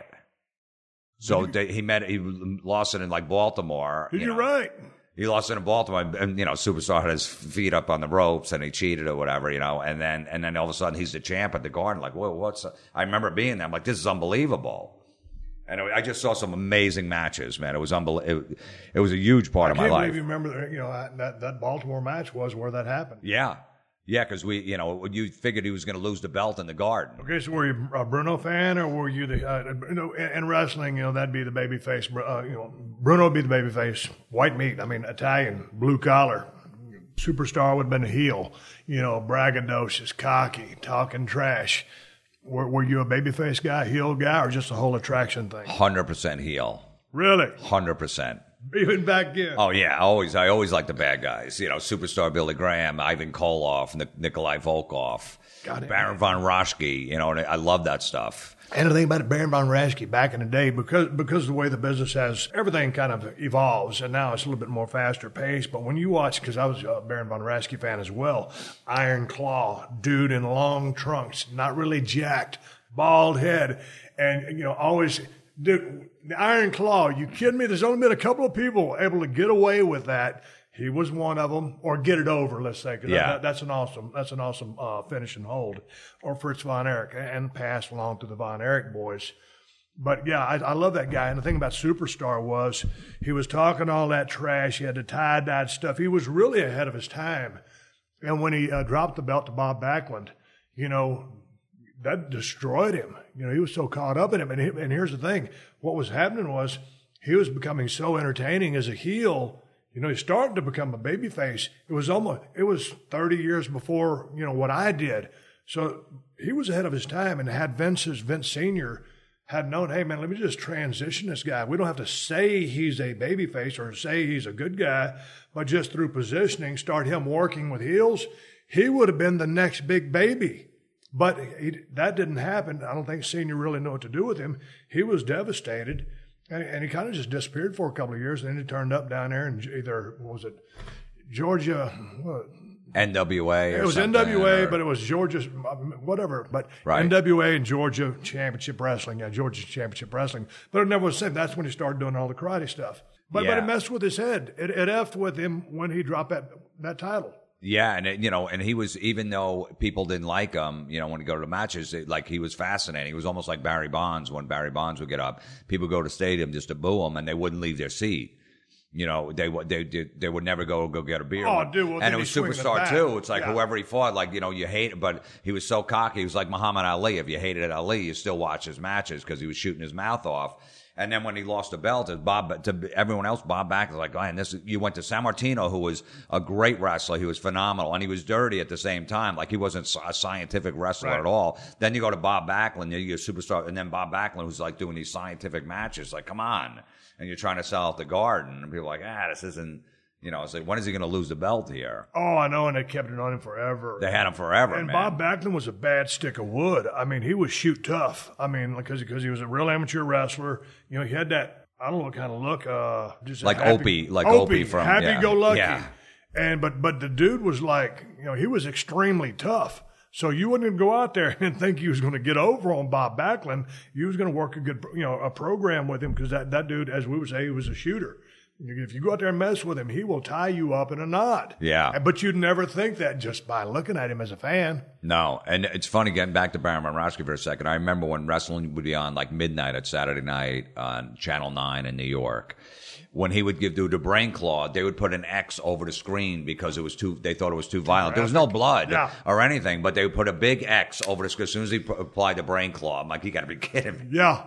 So they, he met he lost it in like Baltimore. You're you know. right. He lost it in Baltimore, and you know, Superstar had his feet up on the ropes, and he cheated or whatever, you know. And then, and then all of a sudden, he's the champ at the Garden. Like, whoa, what's? I remember being there. I'm like, this is unbelievable. And I just saw some amazing matches, man. It was unbelievable. It, it was a huge part I of my can't life. believe you remember, you know, that that Baltimore match was where that happened. Yeah, yeah, because we, you know, you figured he was going to lose the belt in the Garden. Okay, so were you a Bruno fan, or were you the, uh, you know, in, in wrestling, you know, that'd be the baby face, uh, you know, Bruno would be the baby face, white meat, I mean, Italian, blue collar. Superstar would have been a heel, you know, braggadocious, cocky, talking trash. Were, were you a babyface guy, heel guy, or just a whole attraction thing? one hundred percent heel. Really? one hundred percent. Even back then? Oh, yeah. Always. I always liked the bad guys. You know, Superstar Billy Graham, Ivan Koloff, Nik- Nikolai Volkov, Baron von Raschke. You know, and I love that stuff. And the thing about it, Baron von Raschke back in the day, because because of the way the business has, everything kind of evolves, and now it's a little bit more faster paced. But when you watch, because I was a Baron von Raschke fan as well, Iron Claw, dude in long trunks, not really jacked, bald head, and, you know, always, dude, the Iron Claw, you kidding me? There's only been a couple of people able to get away with that. He was one of them, or get it over, let's say. Cause yeah. that, that's an awesome, that's an awesome uh, finish and hold. Or Fritz von Erich, and passed along to the Von Erich boys. But yeah, I, I love that guy. And the thing about Superstar was he was talking all that trash. He had the tie-dyed stuff. He was really ahead of his time. And when he uh, dropped the belt to Bob Backlund, you know, that destroyed him. You know, he was so caught up in it. And, he, and here's the thing. What was happening was he was becoming so entertaining as a heel. You know, he started to become a babyface. It was almost, it was thirty years before, you know, what I did. So he was ahead of his time, and had Vince's, Vince Senior had known, hey, man, let me just transition this guy. We don't have to say he's a babyface or say he's a good guy, but just through positioning, start him working with heels. He would have been the next big baby. But he, that didn't happen. I don't think Senior really knew what to do with him. He was devastated. And, and he kind of just disappeared for a couple of years. And then he turned up down there in either, what was it, Georgia? What? N W A or It was something, N W A, or, but it was Georgia, whatever. But right. N W A and Georgia Championship Wrestling, yeah, Georgia Championship Wrestling. But it never was said. That's when he started doing all the karate stuff. But yeah. but it messed with his head. It, it effed with him when he dropped that that title. Yeah, and it, you know, and he was, even though people didn't like him, you know, when he go to the matches, it, like he was fascinating. He was almost like Barry Bonds. When Barry Bonds would get up, people go to the stadium just to boo him, and they wouldn't leave their seat. You know, they would they, they they would never go go get a beer. Oh, dude, well, and it was Superstar too. It's like yeah. whoever he fought, like, you know, you hate it, but he was so cocky. He was like Muhammad Ali. If you hated Ali, you still watch his matches because he was shooting his mouth off. And then when he lost the belt, as Bob to everyone else, Bob Backlund was like, "Oh, and this you went to San Martino, who was a great wrestler. He was phenomenal, and he was dirty at the same time. Like he wasn't a scientific wrestler right. at all. Then you go to Bob Backlund, you're a superstar, and then Bob Backlund, who's like doing these scientific matches. Like, come on, and you're trying to sell out the Garden, and people are like, ah, this isn't." You know, it's like, when is he going to lose the belt here? Oh, I know, and they kept it on him forever. They had him forever, and man. And Bob Backlund was a bad stick of wood. I mean, he was shoot tough. I mean, because because he was a real amateur wrestler. You know, he had that, I don't know what kind of look. Uh, just like happy, Opie, like Opie, Opie from happy-go-lucky. Yeah. And but but the dude was like, you know, he was extremely tough. So you wouldn't go out there and think you was going to get over on Bob Backlund. You was going to work a good, you know, a program with him because that, that dude, as we would say, he was a shooter. If you go out there and mess with him, he will tie you up in a knot. Yeah. But you'd never think that just by looking at him as a fan. No. And it's funny, getting back to Baron von Raschke for a second. I remember when wrestling would be on like midnight at Saturday night on Channel nine in New York. When he would give do the brain claw, they would put an X over the screen because it was too. They thought it was too violent. There was no blood yeah. or anything, but they would put a big X over the screen as soon as he p- applied the brain claw. I'm like, you got to be kidding me. Yeah.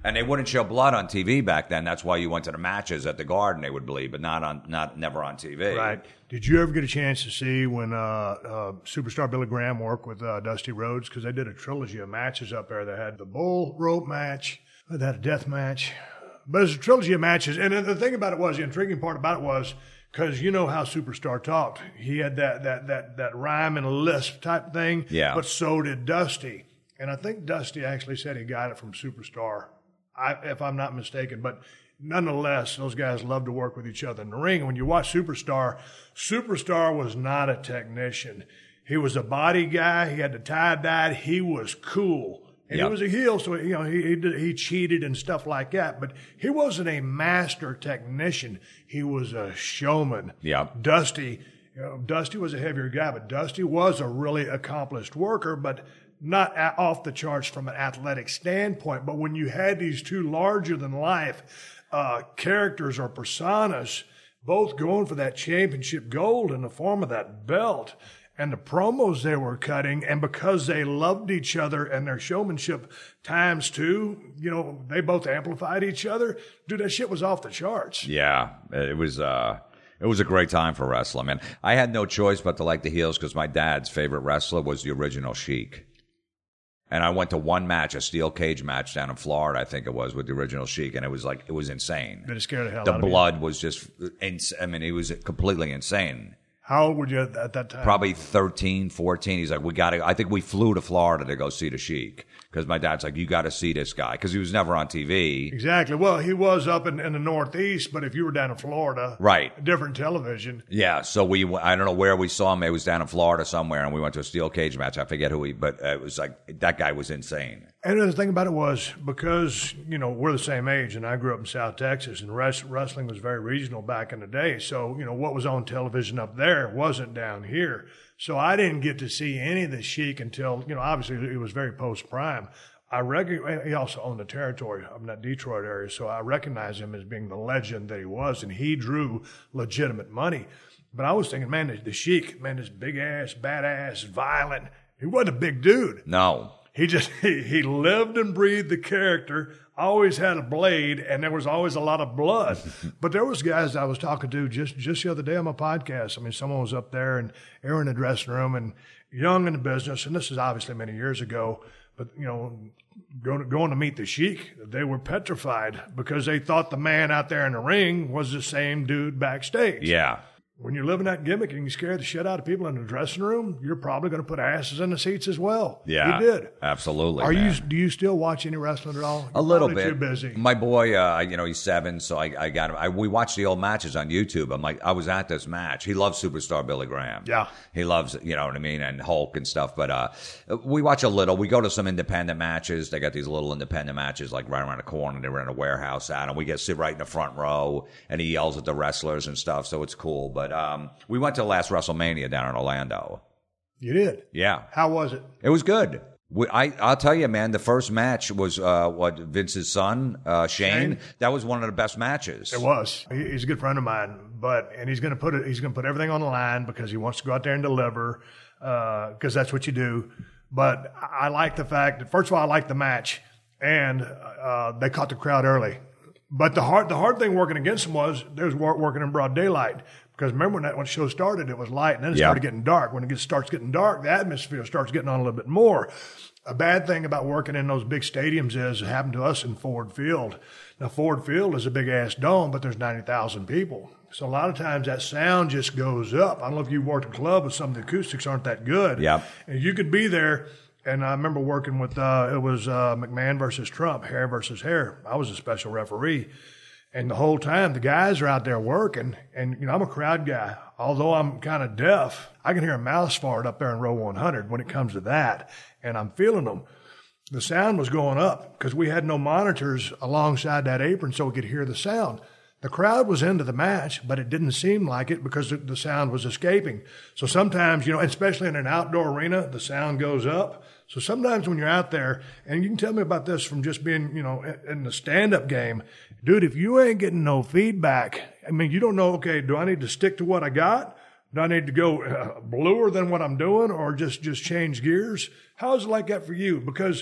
And they wouldn't show blood on T V back then. That's why you went to the matches at the Garden. They would bleed, but not on, not never on T V. Right. Did you ever get a chance to see when uh, uh, superstar Billy Graham worked with uh, Dusty Rhodes? Because they did a trilogy of matches up there. They had the bull rope match, they had a death match, but it's a trilogy of matches. And the thing about it was, the intriguing part about it was, because you know how Superstar talked. He had that that that that rhyme and lisp type thing. Yeah. But so did Dusty, and I think Dusty actually said he got it from Superstar. I, if I'm not mistaken, but nonetheless, those guys love to work with each other in the ring. And when you watch Superstar, Superstar was not a technician. He was a body guy. He had the tie-dye. He was cool. And yep. he was a heel, so you know he, he did, he cheated and stuff like that. But he wasn't a master technician. He was a showman. Yep. Dusty, you know, Dusty was a heavier guy, but Dusty was a really accomplished worker, but not a- off the charts from an athletic standpoint. But when you had these two larger-than-life uh, characters or personas, both going for that championship gold in the form of that belt, and the promos they were cutting, and because they loved each other and their showmanship times two, you know, they both amplified each other. Dude, that shit was off the charts. Yeah, it was. Uh, it was a great time for wrestling, man. I had no choice but to like the heels because my dad's favorite wrestler was the original Sheik. And I went to one match, a steel cage match down in Florida, I think it was, with the original Sheik, and it was like, it was insane. Did it scare the hell the out of you? The blood was just, ins- I mean, it was completely insane. How old were you at that time? Probably thirteen, fourteen. He's like, we got to, I think we flew to Florida to go see the Sheik. Because my dad's like, you got to see this guy. Because he was never on T V. Exactly. Well, he was up in, in the Northeast, but if you were down in Florida, right, different television. Yeah. So we, I don't know where we saw him. It was down in Florida somewhere, and we went to a steel cage match. I forget who he, but it was like that guy was insane. And the thing about it was, because, you know, we're the same age, and I grew up in South Texas, and res- wrestling was very regional back in the day. So, you know, what was on television up there wasn't down here. So I didn't get to see any of the Sheik until, you know, obviously it was very post-prime. I rec- he also owned the territory of that Detroit area, so I recognize him as being the legend that he was, and he drew legitimate money. But I was thinking, man, the, the Sheik, man, this big-ass, badass, violent, he wasn't a big dude. No. He just, he, he lived and breathed the character, always had a blade, and there was always a lot of blood. But there was guys I was talking to just, just the other day on my podcast. I mean, someone was up there, and they were in the dressing room, and young in the business, and this is obviously many years ago, but, you know, going, going to meet the Sheik, they were petrified because they thought the man out there in the ring was the same dude backstage. Yeah. When you're living that gimmick and you scare the shit out of people in the dressing room, you're probably going to put asses in the seats as well. Yeah, you did. Absolutely. Are man. you? Do you still watch any wrestling at all? You're a little bit. Too busy. My boy, uh, you know, he's seven, so I, I got him. I, we watch the old matches on YouTube. I'm like, I was at this match. He loves Superstar Billy Graham. Yeah, he loves, you know what I mean, and Hulk and stuff. But uh, we watch a little. We go to some independent matches. They got these little independent matches like right around the corner. They were in a warehouse out, and we get to sit right in the front row, and he yells at the wrestlers and stuff. So it's cool. But um, we went to the last WrestleMania down in Orlando. You did? Yeah. How was it? It was good. We, I, I'll tell you, man, the first match was uh, what Vince's son, uh, Shane. Shane. That was one of the best matches. It was. He, he's a good friend of mine, but and he's going to put it. He's going to put everything on the line because he wants to go out there and deliver, because uh, that's what you do. But I, I like the fact that, first of all, I like the match, and uh, they caught the crowd early. But the hard the hard thing working against them was they was working in broad daylight. Because remember when that when the show started, it was light, and then it yeah. started getting dark. When it gets, starts getting dark, the atmosphere starts getting on a little bit more. A bad thing about working in those big stadiums is it happened to us in Ford Field. Now, Ford Field is a big-ass dome, but there's ninety thousand people. So a lot of times that sound just goes up. I don't know if you've worked a club, but some of the acoustics aren't that good. Yep. And you could be there. And I remember working with, uh, it was uh, McMahon versus Trump, hair versus hair. I was a special referee. And the whole time, the guys are out there working, and, you know, I'm a crowd guy. Although I'm kind of deaf, I can hear a mouse fart up there in row one hundred when it comes to that, and I'm feeling them. The sound was going up because we had no monitors alongside that apron so we could hear the sound. The crowd was into the match, but it didn't seem like it because the sound was escaping. So sometimes, you know, especially in an outdoor arena, the sound goes up. So sometimes when you're out there, and you can tell me about this from just being, you know, in the stand-up game, dude, if you ain't getting no feedback, I mean, you don't know, okay, do I need to stick to what I got? Do I need to go uh, bluer than what I'm doing or just, just change gears? How is it like that for you? Because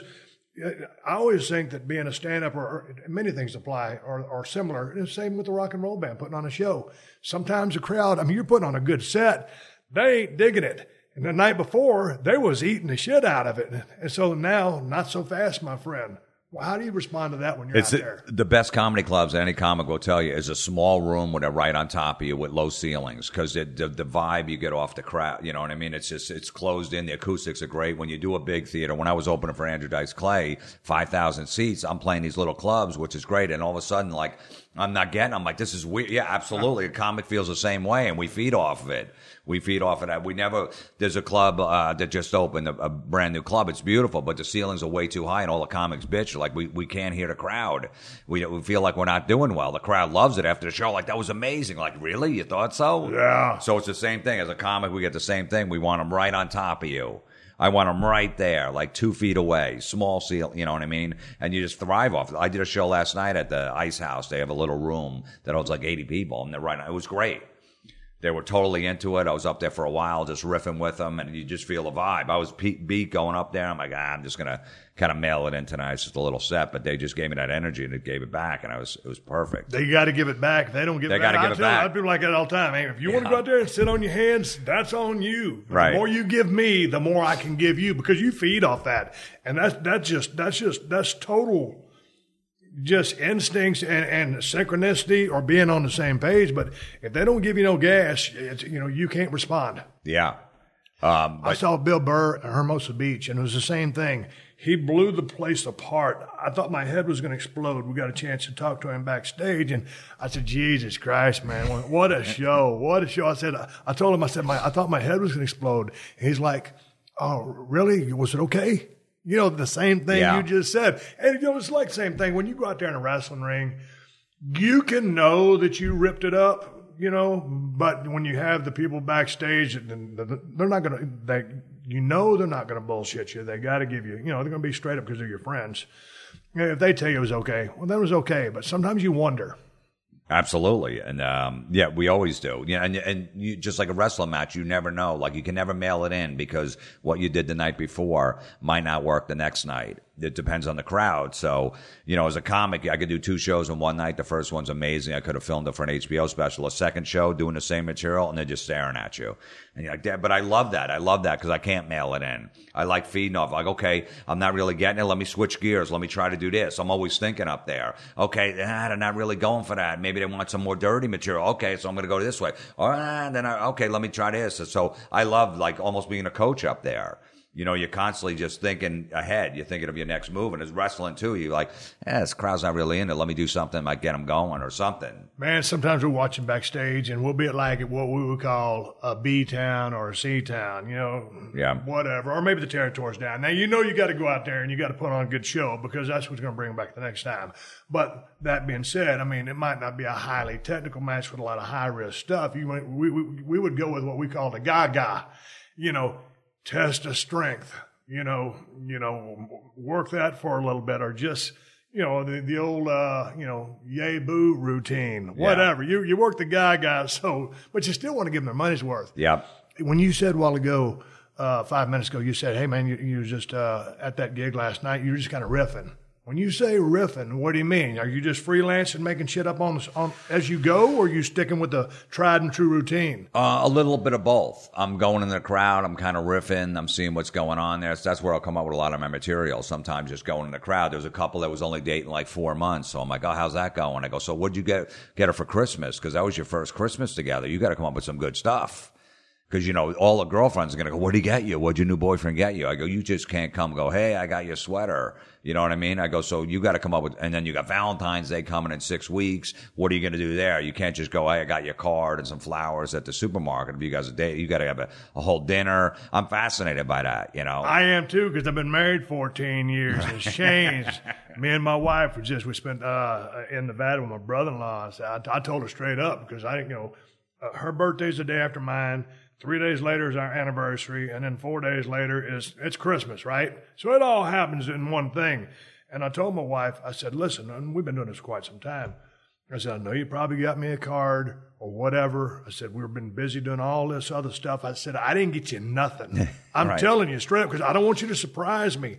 I always think that being a stand-up, or, or many things apply, or, or similar. And the same with the rock and roll band, putting on a show. Sometimes the crowd, I mean, you're putting on a good set, they ain't digging it. And the night before, they was eating the shit out of it. And so now, not so fast, my friend. Well, how do you respond to that when you're it's out the, there? The best comedy clubs, any comic will tell you, is a small room with a right on top of you with low ceilings, because the, the the vibe you get off the crowd, you know what I mean? It's just, it's closed in. The acoustics are great. When you do a big theater, when I was opening for Andrew Dice Clay, five thousand seats, I'm playing these little clubs, which is great. And all of a sudden, like, I'm not getting, I'm like, this is weird. Yeah, absolutely. A comic feels the same way, and we feed off of it. We feed off of that. We never, there's a club uh, that just opened, a, a brand new club. It's beautiful, but the ceilings are way too high, and all the comics bitch. Like, we, we can't hear the crowd. We, we feel like we're not doing well. The crowd loves it after the show. Like, that was amazing. Like, really? You thought so? Yeah. So it's the same thing. As a comic, we get the same thing. We want them right on top of you. I want them right there, like two feet away, small seal, you know what I mean? And you just thrive off it. I did a show last night at the Ice House. They have a little room that holds like eighty people, and they're right. It was great. They were totally into it. I was up there for a while just riffing with them, and you just feel the vibe. I was beat going up there. I'm like, ah, I'm just going to kind of mail it in tonight. It's just a little set, but they just gave me that energy, and it gave it back, and I was it was perfect. They got to give it back. If they don't give they it back, gotta give I it tell back. you, people like that all the time. Hey, if you yeah. want to go out there and sit on your hands, that's on you. Right. The more you give me, the more I can give you, because you feed off that, and that's that's just that's just that's total. Just instincts and, and synchronicity, or being on the same page. But if they don't give you no gas, it's, you know, you can't respond. Yeah. Um, but- I saw Bill Burr at Hermosa Beach, and it was the same thing. He blew the place apart. I thought my head was going to explode. We got a chance to talk to him backstage, and I said, Jesus Christ, man, what a show. What a show. I said, I told him, I said, my, I thought my head was going to explode. And he's like, oh, really? Was it okay? You know, the same thing yeah. you just said. And, you know, it's like the same thing. When you go out there in a wrestling ring, you can know that you ripped it up, you know, but when you have the people backstage, they're not going to, they, you know, they're not going to bullshit you. They got to give you, you know, they're going to be straight up because they're your friends. If they tell you it was okay, well, then it was okay. But sometimes you wonder. Absolutely. And, um, yeah, we always do. Yeah. And, and you, just like a wrestling match, you never know. Like, you can never mail it in, because what you did the night before might not work the next night. It depends on the crowd. So, you know, as a comic, I could do two shows in one night. The first one's amazing. I could have filmed it for an H B O special. A second show, doing the same material, and they're just staring at you. And you're like, yeah, but I love that. I love that because I can't mail it in. I like feeding off. Like, okay, I'm not really getting it. Let me switch gears. Let me try to do this. I'm always thinking up there. Okay, ah, they're not really going for that. Maybe they want some more dirty material. Okay, so I'm going to go this way. Or, ah, then I, okay, let me try this. So I love, like, almost being a coach up there. You know, you're constantly just thinking ahead. You're thinking of your next move. And it's wrestling, too. You're like, eh, this crowd's not really in it. Let me do something that might get them going or something. Man, sometimes we're watching backstage, and we'll be at, like, what we would call a B-town or a C-town, you know, yeah, whatever. Or maybe the territory's down. Now, you know you got to go out there and you got to put on a good show, because that's what's going to bring them back the next time. But that being said, I mean, it might not be a highly technical match with a lot of high-risk stuff. You we, we, we would go with what we call the Gaga, you know, test of strength, you know, you know, work that for a little bit, or just, you know, the, the old, uh, you know, yay boo routine, whatever. Yeah. You you work the guy guys, so, but you still want to give them their money's worth. Yep. When you said a while ago, uh, five minutes ago, you said, hey man, you, you were just uh, at that gig last night. You were just kind of riffing. When you say riffing, what do you mean? Are you just freelancing, making shit up on, on as you go, or are you sticking with the tried and true routine? Uh, a little bit of both. I'm going in the crowd. I'm kind of riffing. I'm seeing what's going on there. So that's where I'll come up with a lot of my material. Sometimes just going in the crowd. There's a couple that was only dating like four months. So I'm like, oh, how's that going? I go, so what'd you get, get her for Christmas? Because that was your first Christmas together. You got to come up with some good stuff. Because, you know, all the girlfriends are going to go, what'd he get you? What'd your new boyfriend get you? I go, you just can't come go, hey, I got you a sweater. You know what I mean? I go, so you got to come up with, and then you got Valentine's Day coming in six weeks. What are you going to do there? You can't just go, hey, I got your card and some flowers at the supermarket. If you guys are dating, you got to have a, a whole dinner. I'm fascinated by that, you know. I am too, because I've been married fourteen years. It's changed. Me and my wife were just, we spent uh, in Nevada with my brother-in-law. So I, I told her straight up, because I didn't, you know, uh, her birthday's the day after mine. Three days later is our anniversary, and then four days later is it's Christmas, right? So it all happens in one thing. And I told my wife, I said, listen, and we've been doing this for quite some time. I said, I know you probably got me a card or whatever. I said, we've been busy doing all this other stuff. I said, I didn't get you nothing. I'm right. telling you straight up, because I don't want you to surprise me.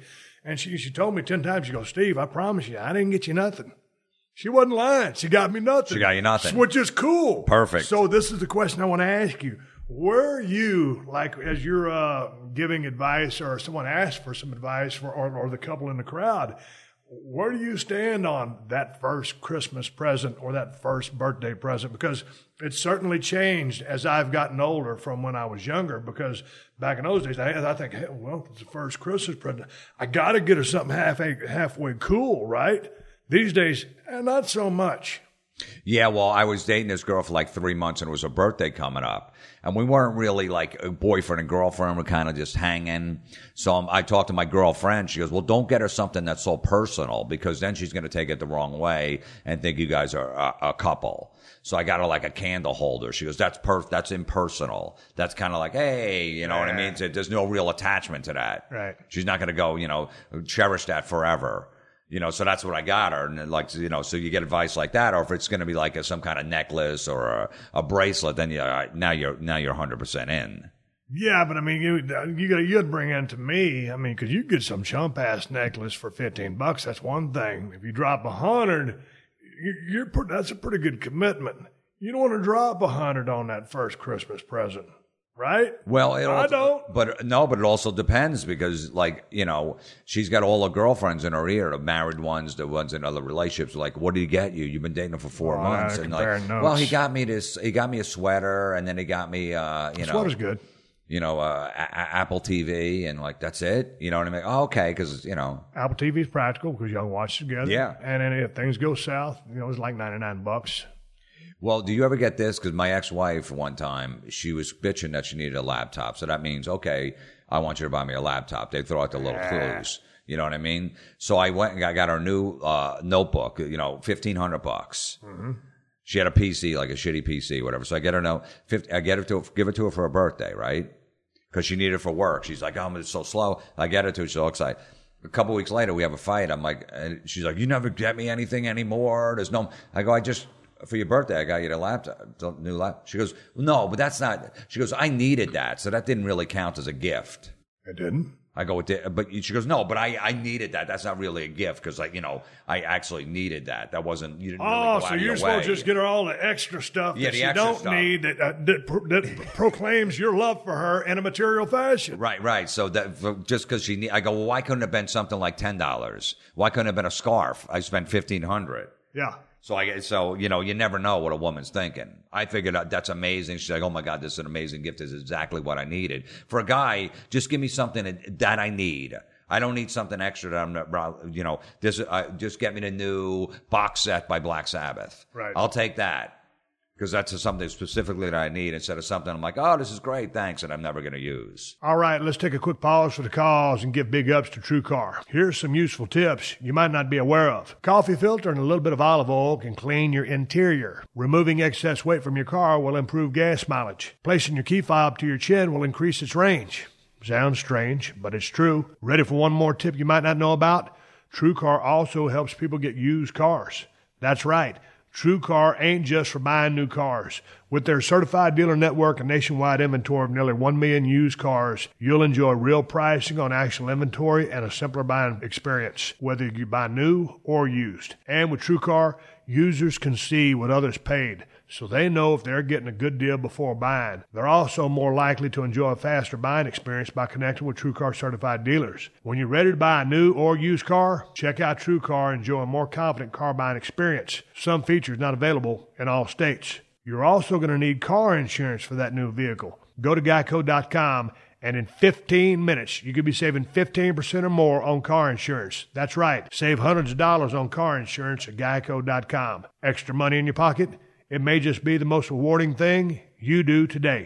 And she, she told me ten times, she goes, Steve, I promise you, I didn't get you nothing. She wasn't lying. She got me nothing. She got you nothing. Which is cool. Perfect. So this is the question I want to ask you. Were you, like, as you're uh, giving advice or someone asks for some advice for, or, or the couple in the crowd, where do you stand on that first Christmas present or that first birthday present? Because it's certainly changed as I've gotten older from when I was younger, because back in those days, I, I think, hey, well, it's the first Christmas present. I got to get her something half, halfway cool, right? These days, eh, not so much. Yeah, well, I was dating this girl for like three months and it was her birthday coming up. And we weren't really like a boyfriend and girlfriend. We're kind of just hanging. So um, I talked to my girlfriend. She goes, well, don't get her something that's so personal because then she's going to take it the wrong way and think you guys are a, a couple. So I got her like a candle holder. She goes, that's perf- that's impersonal. That's kind of like, hey, you know yeah. what I mean? So there's no real attachment to that. Right. She's not going to go, you know, cherish that forever. You know, so that's what I got her. And like, you know, so you get advice like that, or if it's going to be like a, some kind of necklace or a, a bracelet, then you, all right, now you're, now you're one hundred percent in. Yeah, but I mean, you, you got you'd bring in to me, I mean, cause you get some chump ass necklace for fifteen bucks. That's one thing. If you drop a hundred, you, you're, that's a pretty good commitment. You don't want to drop a hundred on that first Christmas present. Right? Well, it I don't. But no, but it also depends because, like, you know, she's got all her girlfriends in her ear, the married ones, the ones in other relationships. Like, what did he get you? You've been dating him for four oh, months, and like, notes. well, he got me this. He got me a sweater, and then he got me, uh, you know, sweater's good. You know, uh, a- a- Apple T V, and like that's it. You know what I mean? Oh, okay, because you know, Apple T V is practical because y'all watch together. Yeah, and then if things go south, you know, it's like ninety nine bucks. Well, do you ever get this? Because my ex-wife, one time, she was bitching that she needed a laptop. So that means, okay, I want you to buy me a laptop. They throw out the little yeah. clues. You know what I mean? So I went and I got her new uh, notebook, you know, fifteen hundred bucks. Mm-hmm. She had a P C, like a shitty P C, whatever. So I get her no, fifty, I get her to give it to her for her birthday, right? Because she needed it for work. She's like, oh, it's so slow. I get it to her. She's so excited. A couple weeks later, we have a fight. I'm like, and she's like, you never get me anything anymore. There's no, I go, I just, for your birthday, I got you a laptop, new laptop. She goes, no, but that's not, she goes, I needed that. So that didn't really count as a gift. It didn't? I go, but she goes, no, but I, I needed that. That's not really a gift because, like, you know, I actually needed that. That wasn't, you didn't really oh, go so out you're of your supposed way. to just get her all the extra stuff yeah, that the you extra don't stuff. need that, uh, that, pro- that proclaims your love for her in a material fashion. Right, right. So that just because she need, I go, well, why couldn't it have been something like ten dollars? Why couldn't it have been a scarf? I spent fifteen hundred dollars. Yeah. So I so you know you never know what a woman's thinking. I figured out that's amazing. She's like, oh my God, this is an amazing gift. This is exactly what I needed. For a guy, just give me something that I need. I don't need something extra that I'm not, you know, this, uh, just get me the new box set by Black Sabbath. Right. I'll take that because that's something specifically that I need instead of something I'm like, oh, this is great, thanks, and I'm never going to use. All right, let's take a quick pause for the calls and give big ups to TrueCar. Here's some useful tips you might not be aware of. Coffee filter and a little bit of olive oil can clean your interior. Removing excess weight from your car will improve gas mileage. Placing your key fob to your chin will increase its range. Sounds strange, but it's true. Ready for one more tip you might not know about? TrueCar also helps people get used cars. That's right. TrueCar ain't just for buying new cars. With their certified dealer network and nationwide inventory of nearly one million used cars, you'll enjoy real pricing on actual inventory and a simpler buying experience, whether you buy new or used. And with TrueCar, users can see what others paid, so they know if they're getting a good deal before buying. They're also more likely to enjoy a faster buying experience by connecting with TrueCar certified dealers. When you're ready to buy a new or used car, check out TrueCar and enjoy a more confident car buying experience. Some features not available in all states. You're also going to need car insurance for that new vehicle. Go to geico dot com and in fifteen minutes, you could be saving fifteen percent or more on car insurance. That's right. Save hundreds of dollars on car insurance at geico dot com. Extra money in your pocket? It may just be the most rewarding thing you do today.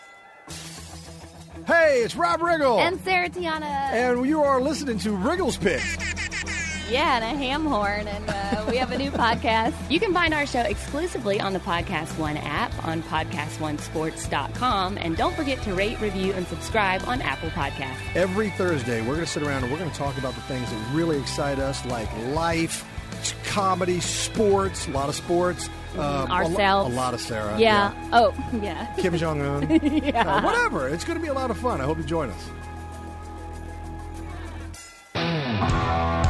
Hey, it's Rob Riggle. And Sarah Tiana. And you are listening to Riggle's Picks. Yeah, and a ham horn, and uh, we have a new podcast. You can find our show exclusively on the Podcast One app, on podcast one sports dot com, and don't forget to rate, review, and subscribe on Apple Podcasts. Every Thursday, we're going to sit around and we're going to talk about the things that really excite us, like life, comedy, sports, a lot of sports. Um, Ourselves. A, lo- a lot of Sarah. Yeah. yeah. Oh, yeah. Kim Jong-un. yeah. Uh, whatever. It's going to be a lot of fun. I hope you join us.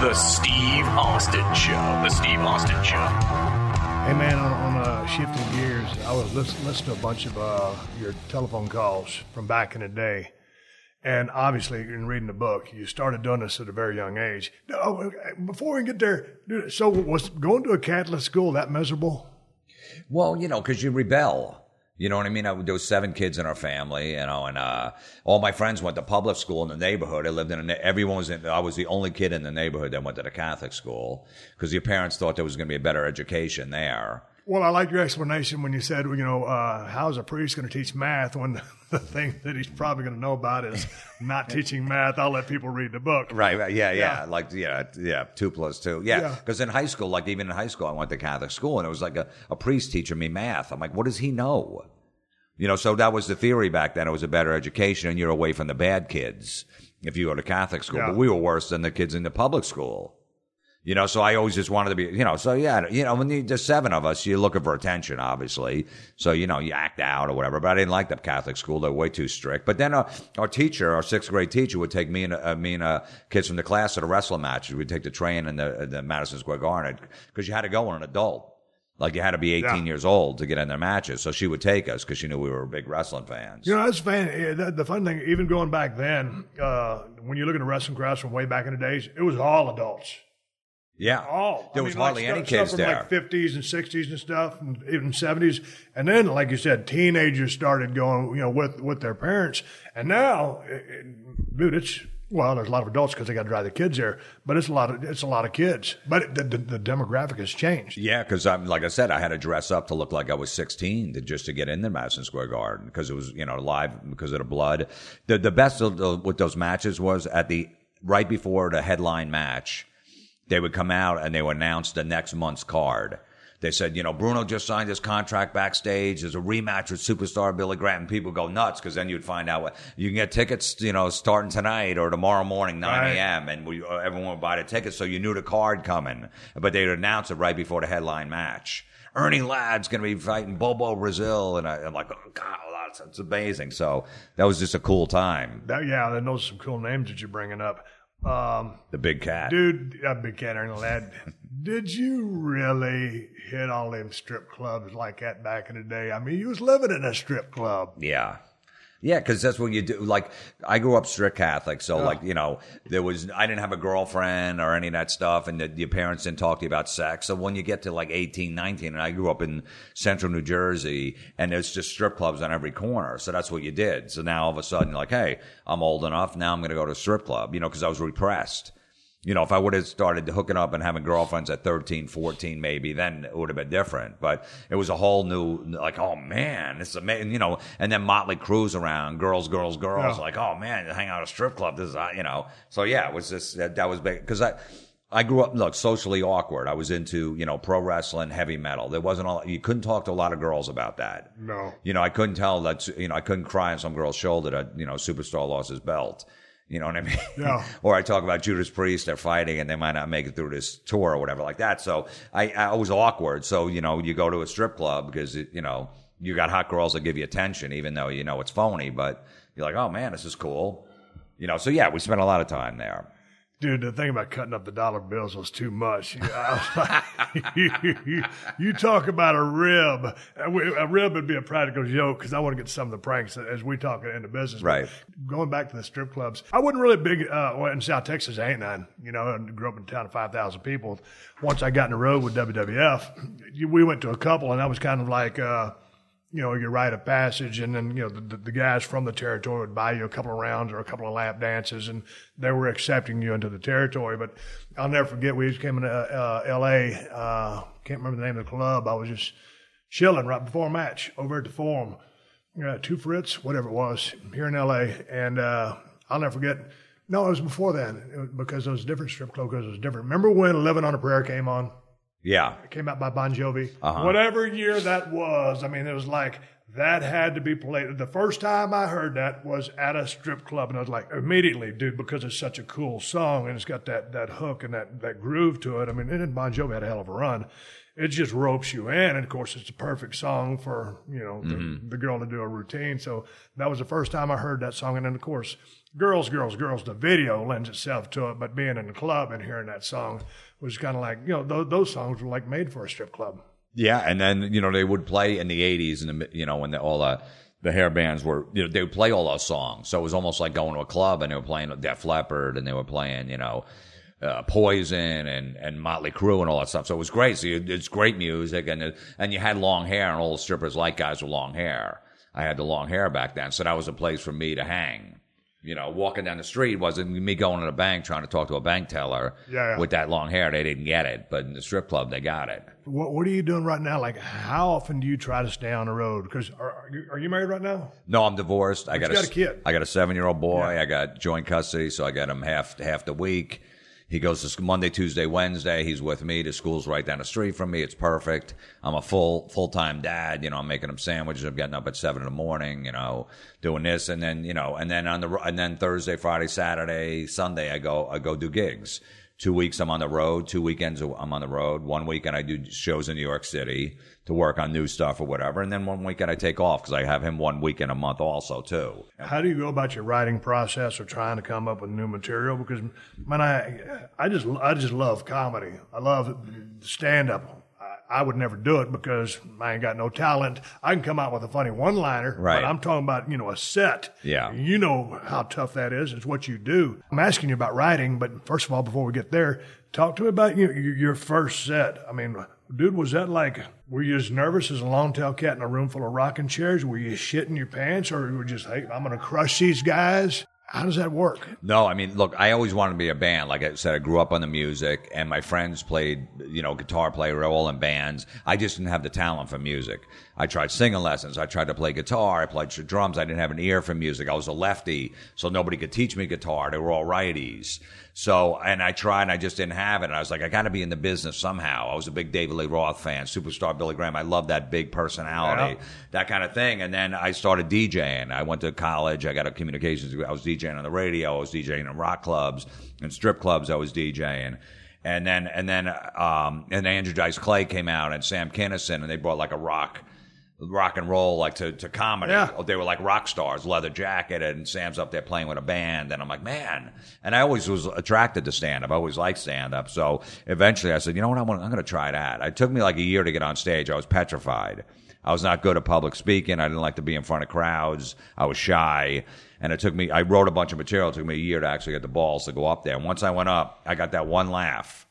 The Steve Austin Show. The Steve Austin Show. Hey, man, on, on uh, shifting gears, I was listening, listening to a bunch of uh, your telephone calls from back in the day. And obviously, in reading the book, you started doing this at a very young age. Oh, before we get there, so was going to a Catholic school that miserable? Well, you know, because you rebel. You know what I mean? I, there was seven kids in our family, you know, and uh, all my friends went to public school in the neighborhood. I lived in a, everyone was in, I was the only kid in the neighborhood that went to the Catholic school because your parents thought there was going to be a better education there. Well, I like your explanation when you said, you know, uh, how's a priest going to teach math when the thing that he's probably going to know about is not teaching math? I'll let people read the book. Right, right, yeah, yeah, Yeah. like, yeah, yeah, two plus two. Yeah, Yeah. because in high school, like even in high school, I went to Catholic school, and it was like a, a priest teaching me math. I'm like, what does he know? You know, so that was the theory back then. It was a better education, and you're away from the bad kids if you go to Catholic school. Yeah. But we were worse than the kids in the public school. You know, so I always just wanted to be, you know, so yeah, you know, when you, there's seven of us, you're looking for attention, obviously. So, you know, you act out or whatever. But I didn't like the Catholic school. They were way too strict. But then uh, our teacher, our sixth grade teacher, would take me and, uh, me and uh, kids from the class to the wrestling matches. We'd take the train in the, the Madison Square Garden because you had to go with an adult. Like you had to be eighteen Yeah. years old to get in their matches. So she would take us because she knew we were big wrestling fans. You know, that's fan. yeah, The, the fun thing, even going back then, uh, when you look at the wrestling crowds from way back in the days, it was all adults. Yeah. All. There I was mean, hardly like any stuff, kids stuff from there. like fifties and sixties and stuff, and even seventies. And then, like you said, teenagers started going, you know, with with their parents. And now, it, it, dude, it's well, there's a lot of adults because they got to drive the kids there, but it's a lot of it's a lot of kids. But the the, the demographic has changed. Yeah, because I'm like I said, I had to dress up to look like I was sixteen to just to get in the Madison Square Garden because it was, you know, live because of the blood. The the best of the, with those matches was at the right before the headline match, they would come out and they would announce the next month's card. They said, you know, Bruno just signed his contract backstage. There's a rematch with superstar Billy Graham. And people go nuts because then you'd find out what you can get tickets, you know, starting tonight or tomorrow morning, nine a.m. And we, everyone would buy the tickets. So you knew the card coming. But they'd announce it right before the headline match. Ernie Ladd's going to be fighting Bobo Brazil. And I, I'm like, oh, God, that's, that's amazing. So that was just a cool time. That, yeah, and those are some cool names that you're bringing up. Um, The Big Cat. Dude, yeah, Big Cat, Ernie Ladd. Did you really hit all them strip clubs like that back in the day? I mean, you was living in a strip club. Yeah. Yeah, because that's what you do. Like, I grew up strict Catholic, so, Yeah. like, you know, there was, I didn't have a girlfriend or any of that stuff, and the, your parents didn't talk to you about sex. So when you get to, like, eighteen, nineteen, and I grew up in central New Jersey, and there's just strip clubs on every corner. So that's what you did. So now all of a sudden, you're like, hey, I'm old enough. Now I'm going to go to a strip club, you know, because I was repressed. You know, if I would have started hooking up and having girlfriends at thirteen, fourteen, maybe, then it would have been different. But it was a whole new, like, oh, man, this is amazing, you know. And then Motley Crue's around, girls, girls, girls. Yeah. Like, oh, man, hang out at a strip club. This is, uh, you know. So, yeah, it was just, that, that was big. Because I, I grew up, look, socially awkward. I was into, you know, pro wrestling, heavy metal. There wasn't all, you couldn't talk to a lot of girls about that. No. You know, I couldn't tell that, you know, I couldn't cry on some girl's shoulder that, you know, Superstar lost his belt. You know what I mean? Yeah. Or I talk about Judas Priest, they're fighting and they might not make it through this tour or whatever like that. So I, I was awkward. So, you know, you go to a strip club because, it, you know, you got hot girls that give you attention, even though you know it's phony, but you're like, oh man, this is cool. You know, so yeah, we spent a lot of time there. Dude, the thing about cutting up the dollar bills was too much. I was like, you, you, you talk about a rib. A rib would be a practical joke because I want to get some of the pranks as we talk into business. Right. But going back to the strip clubs, I wasn't really big uh, well, in South Texas. I ain't none. You know, I grew up in a town of five thousand people. Once I got in the road with W W F, we went to a couple, and I was kind of like, uh, you know, you rite of passage, and then, you know, the, the guys from the territory would buy you a couple of rounds or a couple of lap dances, and they were accepting you into the territory. But I'll never forget, we came into uh, L A, uh, can't remember the name of the club. I was just chilling right before a match over at the Forum, uh, Two Fritz, whatever it was, here in L A. And uh, I'll never forget, no, it was before then, it was because it was a different strip club, because it was different. Remember when Living on a Prayer came on? Yeah. It came out by Bon Jovi. Uh-huh. Whatever year that was, I mean, it was like that had to be played. The first time I heard that was at a strip club, and I was like, immediately, dude, because it's such a cool song, and it's got that that hook and that, that groove to it. I mean, and Bon Jovi had a hell of a run. It just ropes you in, and of course, it's a perfect song for, you know, mm-hmm. the, the girl to do a routine. So that was the first time I heard that song, and then, of course, Girls, Girls, Girls, the video lends itself to it, but being in the club and hearing that song was kind of like, you know, those, those songs were like made for a strip club. Yeah, and then, you know, they would play in the eighties, and you know, when the, all the, the hair bands were, you know, they would play all those songs. So it was almost like going to a club, and they were playing Def Leppard, and they were playing, you know, uh, Poison and, and Motley Crue and all that stuff. So it was great. So you, it's great music, and it, and you had long hair, and all the strippers like guys with long hair. I had the long hair back then, so that was a place for me to hang. You know, walking down the street wasn't me going to the bank trying to talk to a bank teller yeah, yeah. with that long hair. They didn't get it, but in the strip club, they got it. What What are you doing right now? Like, how often do you try to stay on the road? Because are, are, you, are you married right now? No, I'm divorced. But I got, you a, got a kid. I got a seven-year-old boy. Yeah. I got joint custody, so I got him half half the week. He goes to Monday, Tuesday, Wednesday. He's with me. The school's right down the street from me. It's perfect. I'm a full full-time dad. You know, I'm making him sandwiches. I'm getting up at seven in the morning, you know, doing this. And then, you know, and then on the, and then Thursday, Friday, Saturday, Sunday, I go, I go do gigs. Two weeks I'm on the road. Two weekends I'm on the road. One weekend I do shows in New York City to work on new stuff or whatever. And then one weekend I take off because I have him one weekend a month also too. How do you go about your writing process or trying to come up with new material? Because, man, I I just I just love comedy. I love stand-up. I would never do it because I ain't got no talent. I can come out with a funny one-liner, right. But I'm talking about, you know, a set. Yeah. You know how tough that is. It's what you do. I'm asking you about writing, but first of all, before we get there, talk to me about you know, your first set. I mean, dude, was that like, were you as nervous as a long-tailed cat in a room full of rocking chairs? Were you shitting your pants, or were you just, hey, I'm going to crush these guys? How does that work? No, I mean, look, I always wanted to be a band. Like I said, I grew up on the music, and my friends played, you know, guitar player, we were all in bands. I just didn't have the talent for music. I tried singing lessons. I tried to play guitar. I played drums. I didn't have an ear for music. I was a lefty, so nobody could teach me guitar. They were all righties. So, and I tried, and I just didn't have it. And I was like, I got to be in the business somehow. I was a big David Lee Roth fan, superstar Billy Graham. I love that big personality, yeah. that kind of thing. And then I started DJing. I went to college. I got a communications degree. I was DJing on the radio. I was DJing in rock clubs and strip clubs. I was DJing. And then, and then, um, and Andrew Dice Clay came out and Sam Kinison, and they brought like a rock, rock and roll, like to, to comedy. Yeah. They were like rock stars, leather jacket, and Sam's up there playing with a band. And I'm like, man. And I always was attracted to stand up. I always liked stand up. So eventually I said, you know what? I'm, I'm going to try that. It took me like a year to get on stage. I was petrified. I was not good at public speaking. I didn't like to be in front of crowds. I was shy. And it took me, I wrote a bunch of material. It took me a year to actually get the balls to go up there. And once I went up, I got that one laugh.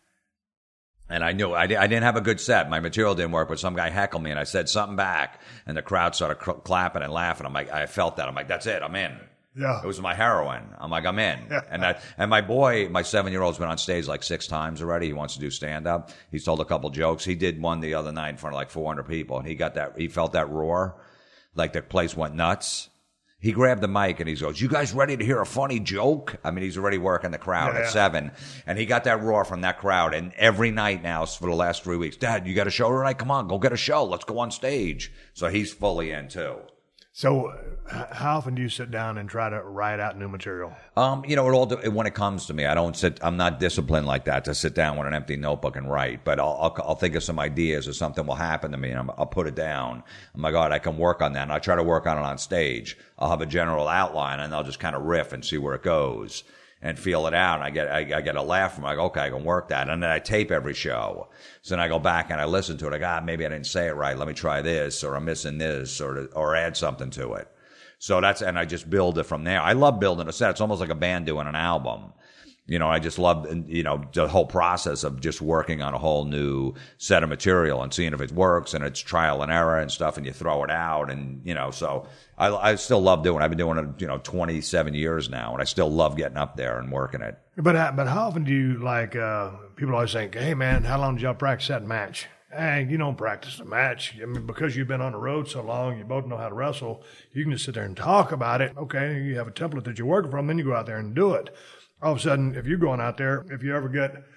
And I knew I, I didn't have a good set. My material didn't work, but some guy heckled me, and I said something back, and the crowd started cl- clapping and laughing. I'm like, I felt that. I'm like, that's it. I'm in. Yeah. It was my heroin. I'm like, I'm in. and I, and my boy, my seven-year-old's been on stage like six times already. He wants to do stand-up. He's told a couple jokes. He did one the other night in front of like four hundred people, and he got that. He felt that roar, like the place went nuts. He grabbed the mic and he goes, you guys ready to hear a funny joke? I mean, he's already working the crowd yeah, at yeah. seven. And he got that roar from that crowd. And every night now for the last three weeks, Dad, you got a show tonight? Come on, go get a show. Let's go on stage. So he's fully in too. So uh, how often do you sit down and try to write out new material? Um, you know, it all when it comes to me, I don't sit. I'm not disciplined like that to sit down with an empty notebook and write. But I'll I'll, I'll think of some ideas or something will happen to me, and I'm, I'll put it down. Oh my God, I can work on that. And I try to work on it on stage. I'll have a general outline, and I'll just kind of riff and see where it goes and feel it out. And I get I, I get a laugh from. I go, okay, I can work that. And then I tape every show. So then I go back and I listen to it. I go, ah, maybe I didn't say it right. Let me try this, or I'm missing this, or or add something to it. So that's, and I just build it from there. I love building a set. It's almost like a band doing an album. You know, I just love, you know, the whole process of just working on a whole new set of material and seeing if it works, and it's trial and error and stuff, and you throw it out, and, you know, so I, I still love doing it. I've been doing it, you know, twenty-seven years now, and I still love getting up there and working it. But, but how often do you, like, uh, people always think, hey, man, how long did y'all practice that match? Hey, you don't practice a match. I mean, because you've been on the road so long, you both know how to wrestle, you can just sit there and talk about it. Okay, you have a template that you're working from, then you go out there and do it. All of a sudden, if you're going out there, if you ever get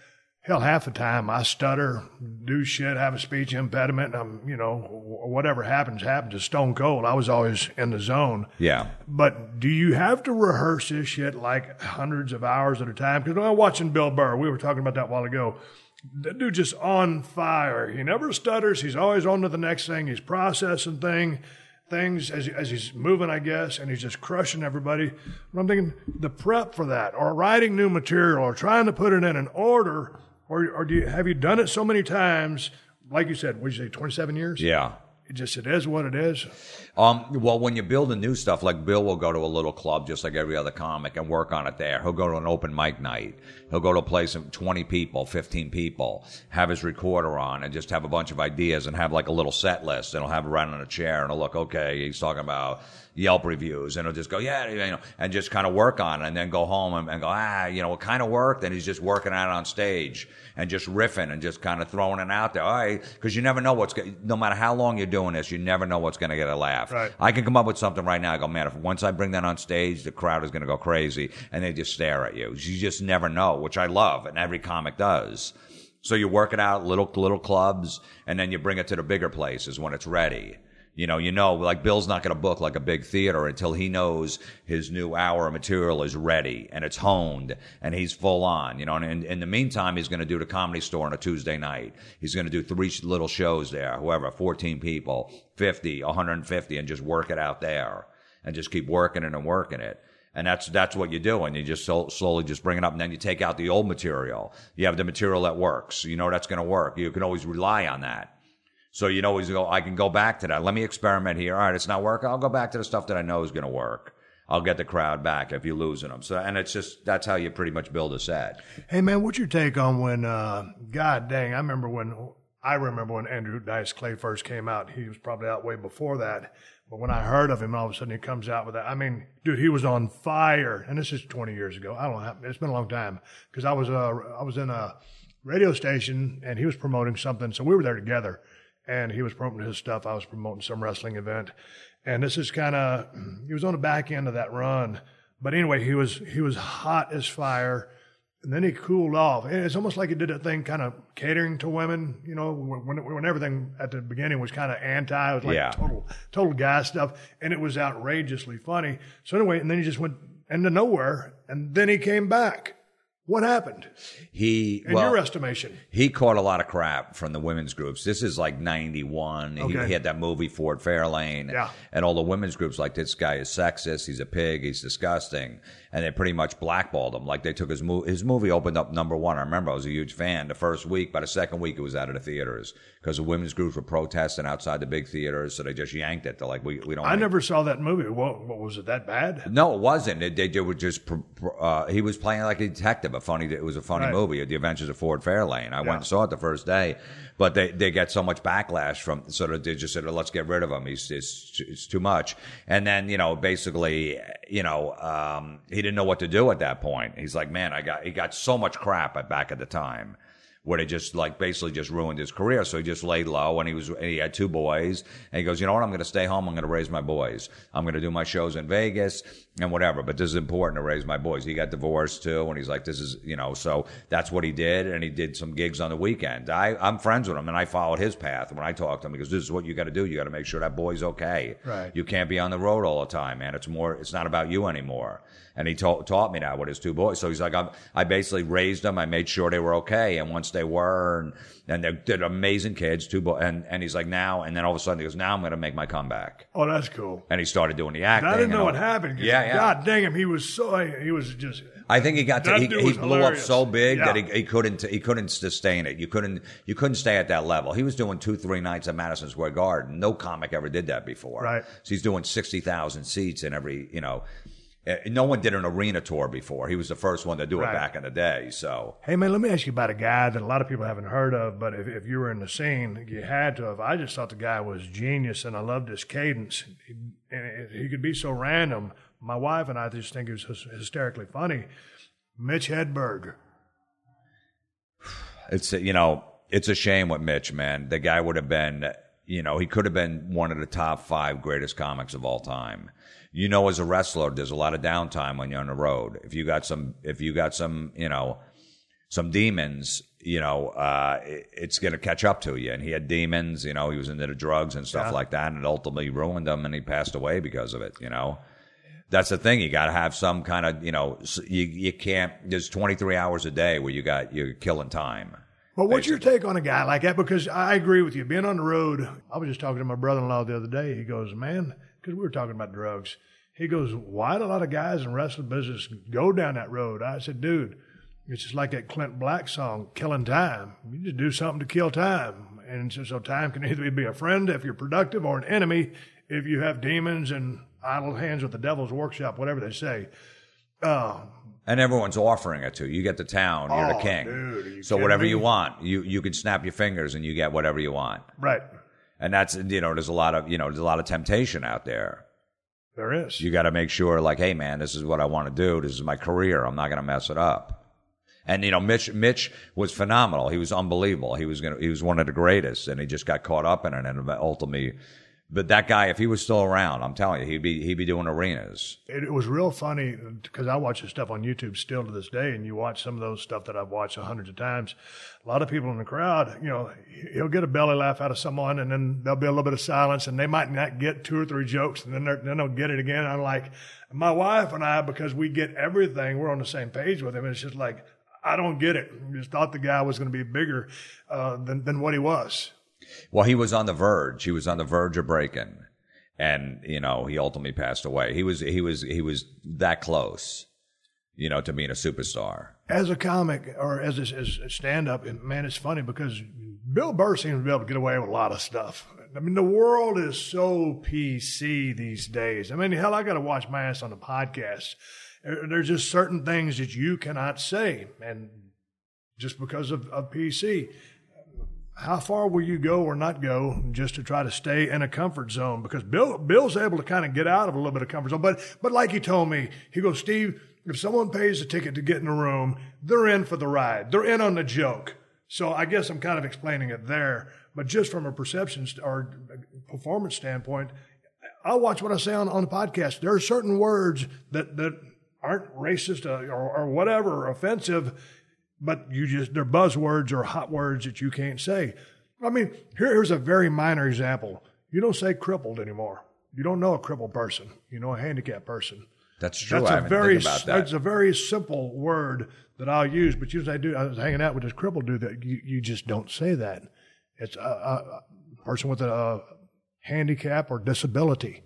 hell, half the time I stutter, do shit, have a speech impediment, and I'm, you know, whatever happens, happens. It's stone cold. I was always in the zone. Yeah. But do you have to rehearse this shit like hundreds of hours at a time? Because I'm watching Bill Burr. We were talking about that a while ago. That dude just on fire. He never stutters. He's always on to the next thing. He's processing thing, things as, as he's moving, I guess, and he's just crushing everybody. And I'm thinking the prep for that, or writing new material, or trying to put it in an order, or, or do you, have you done it so many times? Like you said, what did you say, twenty-seven years? Yeah. It just, it is what it is. Um, well, when you build a new stuff, like Bill will go to a little club just like every other comic and work on it there. He'll go to an open mic night. He'll go to a place of twenty people, fifteen people, have his recorder on and just have a bunch of ideas and have like a little set list. And he'll have it right on a chair and he'll look, okay, he's talking about Yelp reviews, and he'll just go, yeah, you know, and just kind of work on it, and then go home and, and go, ah, you know, it kind of worked, and he's just working at it on stage and just riffing and just kind of throwing it out there. All right, because you never know what's, no matter how long you're doing this, you never know what's going to get a laugh. Right. I can come up with something right now. I go, man, if once I bring that on stage, the crowd is going to go crazy, and they just stare at you. You just never know, which I love, and every comic does. So you work it out, little little clubs, and then you bring it to the bigger places when it's ready. You know, you know, like Bill's not going to book like a big theater until he knows his new hour of material is ready and it's honed and he's full on, you know, and in, in the meantime, he's going to do the Comedy Store on a Tuesday night. He's going to do three little shows there, whoever, fourteen people, fifty, one hundred fifty, and just work it out there and just keep working it and working it. And that's that's what you do, and you just so, slowly just bring it up, and then you take out the old material. You have the material that works. You know that's going to work. You can always rely on that. So you always go, I can go back to that. Let me experiment here. All right, it's not working. I'll go back to the stuff that I know is going to work. I'll get the crowd back if you're losing them. So, and it's just, that's how you pretty much build a set. Hey, man, what's your take on when, uh, God dang, I remember when, I remember when Andrew Dice Clay first came out. He was probably out way before that. But when I heard of him, all of a sudden he comes out with that. I mean, dude, he was on fire. And this is twenty years ago. I don't know. It's been a long time. Because I was, uh, I was in a radio station and he was promoting something. So we were there together. And he was promoting his stuff. I was promoting some wrestling event. And this is kind of, he was on the back end of that run. But anyway, he was he was hot as fire. And then he cooled off. And it's almost like he did a thing kind of catering to women, you know, when when everything at the beginning was kind of anti. It was like yeah. total, total guy stuff. And it was outrageously funny. So anyway, and then he just went into nowhere. And then he came back. What happened? He, in well, your estimation, he caught a lot of crap from the women's groups. This is like ninety-one. Okay. He, he had that movie Ford Fairlane, yeah. and all the women's groups like this guy is sexist. He's a pig. He's disgusting, and they pretty much blackballed him. Like they took his movie. His movie opened up number one. I remember I was a huge fan the first week. By the second week, it was out of the theaters because the women's groups were protesting outside the big theaters. So they just yanked it. They're like, we we don't. I make- never saw that movie. What, what was it that bad? No, it wasn't. They, they, they were just. Uh, he was playing like a detective. A funny. It was a funny Right. movie, The Adventures of Ford Fairlane. I Yeah. went and saw it the first day, but they, they get so much backlash from sort of they just said, let's get rid of him. He's it's, it's too much. And then you know, basically, you know, um, he didn't know what to do at that point. He's like, man, I got he got so much crap at back at the time. Where they just like basically just ruined his career. So he just laid low, and he was and he had two boys, and he goes, you know what? I'm going to stay home. I'm going to raise my boys. I'm going to do my shows in Vegas and whatever. But this is important to raise my boys. He got divorced too, and he's like, this is you know. So that's what he did, and he did some gigs on the weekend. I I'm friends with him, and I followed his path. When I talked to him, he goes, this is what you got to do. You got to make sure that boy's okay. Right. You can't be on the road all the time, man. It's more. It's not about you anymore. And he taught taught me that with his two boys. So he's like, I'm, I basically raised them. I made sure they were okay. And once they were, and, and they're, they're amazing kids, two boys. And, and he's like, now, and then all of a sudden he goes, now I'm going to make my comeback. Oh, that's cool. And he started doing the acting. I didn't know and what all- happened. Yeah, yeah. God dang him, he was so he was just. I think he got to That he, dude he was blew up hilarious. so big Yeah. that he, he couldn't he couldn't sustain it. You couldn't you couldn't stay at that level. He was doing two three nights at Madison Square Garden. No comic ever did that before. Right. So he's doing sixty thousand seats in every you know. Uh, No one did an arena tour before. He was the first one to do it Right. back in the day. So Hey man, let me ask you about a guy that a lot of people haven't heard of, but if, if you were in the scene, you had to have. I just thought the guy was genius, and I loved his cadence. He, and he could be so random. My wife and I just think he was hys- hysterically funny. Mitch Hedberg. it's you know it's a shame with Mitch, man. The guy would have been you know he could have been one of the top five greatest comics of all time. You know, as a wrestler, there's a lot of downtime when you're on the road. If you got some, if you got some, you know, some demons, you know, uh, it, it's going to catch up to you. And he had demons, you know, he was into the drugs and stuff yeah. like that, and it ultimately ruined him, and he passed away because of it, you know. That's the thing. You got to have some kind of, you know, you you can't, there's twenty-three hours a day where you got, you're killing time. Well, what's basically. your take on a guy like that? Because I agree with you. Being on the road, I was just talking to my brother-in-law the other day. He goes, man, because we were talking about drugs. He goes, why do a lot of guys in wrestling business go down that road? I said, dude, it's just like that Clint Black song, Killing Time. You just do something to kill time. And so, so time can either be a friend if you're productive or an enemy if you have demons and idle hands with the devil's workshop, whatever they say. Uh, and everyone's offering it to you. You get the town, you're oh, the king. Dude, so whatever me? you want, you you can snap your fingers and you get whatever you want. Right. And that's, you know, there's a lot of, you know, there's a lot of temptation out there. There is. You got to make sure, like, hey, man, this is what I want to do. This is my career. I'm not going to mess it up. And, you know, Mitch Mitch was phenomenal. He was unbelievable. He was gonna, he was one of the greatest, and he just got caught up in it, and ultimately. But that guy, if he was still around, I'm telling you, he'd be he'd be doing arenas. It, it was real funny because I watch this stuff on YouTube still to this day, and you watch some of those stuff that I've watched hundreds of times. A lot of people in the crowd, you know, he'll get a belly laugh out of someone, and then there'll be a little bit of silence, and they might not get two or three jokes, and then they're, then they'll get it again. I'm like, my wife and I, because we get everything, we're on the same page with him. It's just like, I don't get it. I just thought the guy was going to be bigger uh, than than what he was. Well, he was on the verge. He was on the verge of breaking, and you know, he ultimately passed away. He was he was he was that close, you know, to being a superstar. As a comic or as a, as a stand-up, man, it's funny because Bill Burr seems to be able to get away with a lot of stuff. I mean, the world is so P C these days. I mean, hell, I got to watch my ass on the podcast. There's just certain things that you cannot say, and just because of, of P C. How far will you go or not go just to try to stay in a comfort zone? Because Bill Bill's able to kind of get out of a little bit of comfort zone. But but like he told me, he goes, Steve, if someone pays a ticket to get in a room, they're in for the ride. They're in on the joke. So I guess I'm kind of explaining it there. But just from a perception or performance standpoint, I'll watch what I say on, on the podcast. There are certain words that, that aren't racist or, or whatever, or offensive, but you just, they're buzzwords or hot words that you can't say. I mean, here, here's a very minor example. You don't say crippled anymore. You don't know a crippled person. You know a handicapped person. That's true. That's I a haven't very, think about that. That's a very simple word that I'll use. But usually I do. I was hanging out with this crippled dude that you, you just don't say that. It's a, a person with a, a handicap or disability.